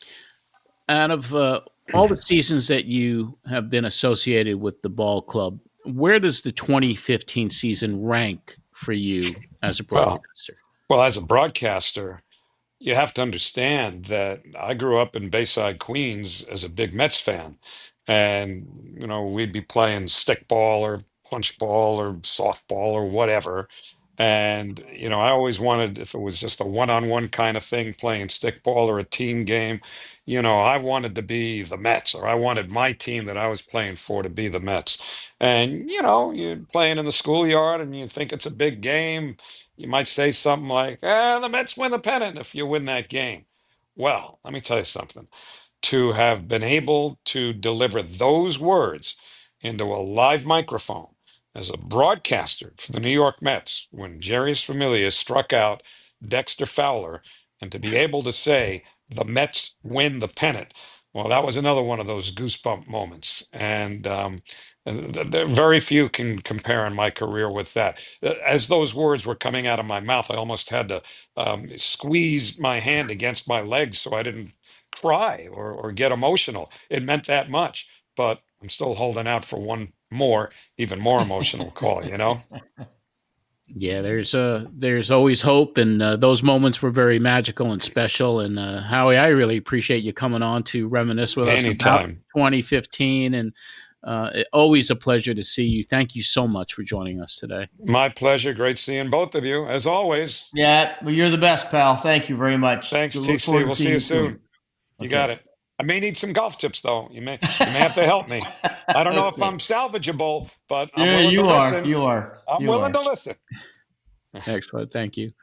out of uh, all the seasons that you have been associated with the ball club, where does the twenty fifteen season rank for you as a broadcaster? Well, well, as a broadcaster, you have to understand that I grew up in Bayside, Queens as a big Mets fan. And, you know, we'd be playing stickball or punch ball or softball or whatever. And, you know, I always wanted, if it was just a one-on-one kind of thing, playing stickball or a team game, you know, I wanted to be the Mets, or I wanted my team that I was playing for to be the Mets. And, you know, you're playing in the schoolyard and you think it's a big game. You might say something like, eh, the Mets win the pennant if you win that game. Well, let me tell you something. To have been able to deliver those words into a live microphone as a broadcaster for the New York Mets when Jarius Familia struck out Dexter Fowler, and to be able to say the Mets win the pennant, well, that was another one of those goosebump moments. And um, there very few can compare in my career with that. As those words were coming out of my mouth, I almost had to um, squeeze my hand against my legs so I didn't cry or, or get emotional. It meant that much, but I'm still holding out for one more, even more emotional call, you know? Yeah, there's uh, there's always hope, and uh, those moments were very magical and special. And uh, Howie, I really appreciate you coming on to reminisce with us about twenty fifteen, and uh, it, always a pleasure to see you. Thank you so much for joining us today. My pleasure. Great seeing both of you, as always. Yeah, well, you're the best, pal. Thank you very much. Thanks, We'll T C. We'll see you soon. soon. You Okay. got it. I may need some golf tips, though. You may you may have to help me. I don't know if I'm salvageable, but I'm Yeah, willing you to are. listen. You are. I'm You willing are. to listen. Excellent. Thank you.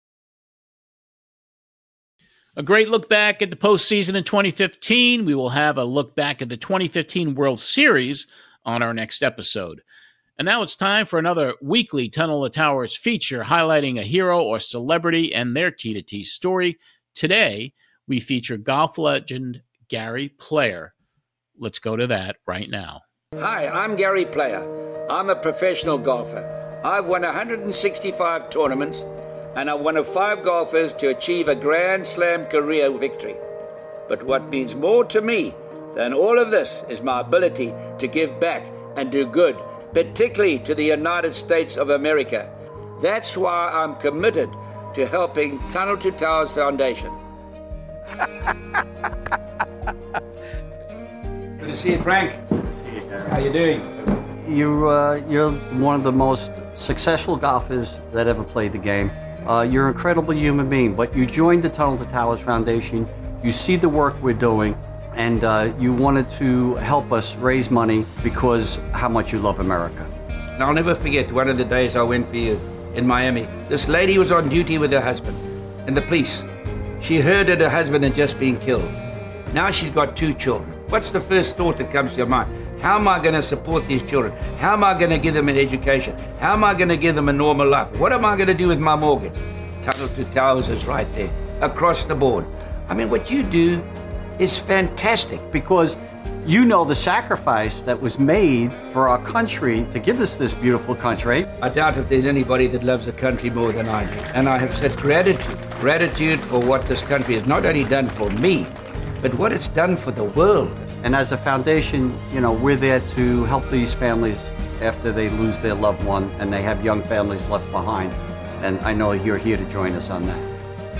A great look back at the postseason in twenty fifteen. We will have a look back at the twenty fifteen World Series on our next episode. And now it's time for another weekly Tunnel to Towers feature highlighting a hero or celebrity and their T to T story. Today, we feature golf legend Gary Player. Let's go to that right now. Hi, I'm Gary Player. I'm a professional golfer. I've won one hundred sixty-five tournaments, and I'm one of five golfers to achieve a Grand Slam career victory. But what means more to me than all of this is my ability to give back and do good, particularly to the United States of America. That's why I'm committed to helping Tunnel to Towers Foundation. Good to see you, Frank. Good to see you, Gary. How you doing? You, uh, you're one of the most successful golfers that ever played the game. Uh, you're an incredible human being, but you joined the Tunnel to Towers Foundation. You see the work we're doing, and uh, you wanted to help us raise money because how much you love America. And I'll never forget one of the days I went for you in Miami. This lady was on duty with her husband, and the police. She heard that her husband had just been killed. Now she's got two children. What's the first thought that comes to your mind? How am I going to support these children? How am I going to give them an education? How am I going to give them a normal life? What am I going to do with my mortgage? Tunnel to Towers is right there, across the board. I mean, what you do is fantastic. Because you know the sacrifice that was made for our country to give us this beautiful country. I doubt if there's anybody that loves the country more than I do. And I have said gratitude, gratitude for what this country has not only done for me, but what it's done for the world. And as a foundation, you know, we're there to help these families after they lose their loved one and they have young families left behind. And I know you're here to join us on that.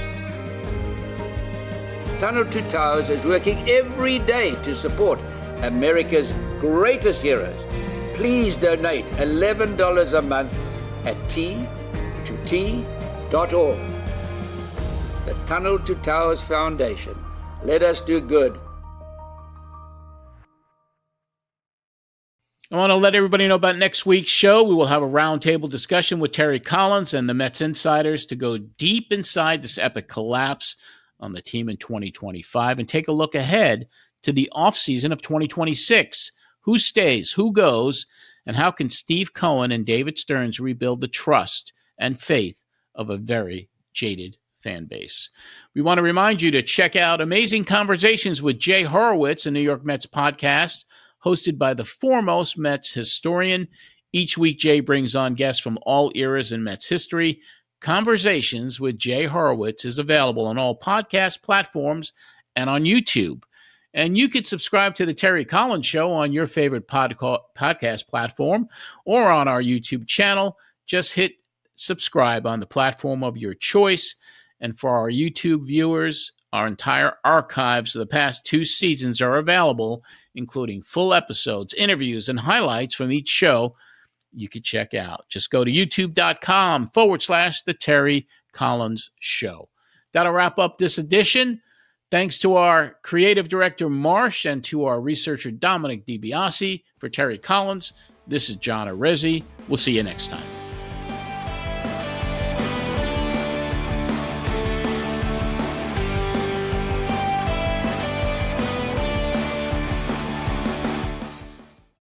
Tunnel to Towers is working every day to support America's greatest heroes. Please donate eleven dollars a month at T two T dot org. The Tunnel to Towers Foundation. Let us do good. I want to let everybody know about next week's show. We will have a roundtable discussion with Terry Collins and the Mets insiders to go deep inside this epic collapse on the team in twenty twenty-five and take a look ahead to the offseason of twenty twenty-six. Who stays, who goes, and how can Steve Cohen and David Stearns rebuild the trust and faith of a very jaded fan base? We want to remind you to check out Amazing Conversations with Jay Horowitz, a New York Mets podcast, hosted by the foremost Mets historian. Each week, Jay brings on guests from all eras in Mets history. Conversations with Jay Horowitz is available on all podcast platforms and on YouTube. And you can subscribe to the Terry Collins Show on your favorite podca- podcast platform or on our YouTube channel. Just hit subscribe on the platform of your choice. And for our YouTube viewers, our entire archives of the past two seasons are available, including full episodes, interviews, and highlights from each show you could check out. Just go to youtube.com forward slash the Terry Collins Show. That'll wrap up this edition. Thanks to our creative director, Marsh, and to our researcher, Dominic DiBiase. For Terry Collins, this is John Arezzi. We'll see you next time.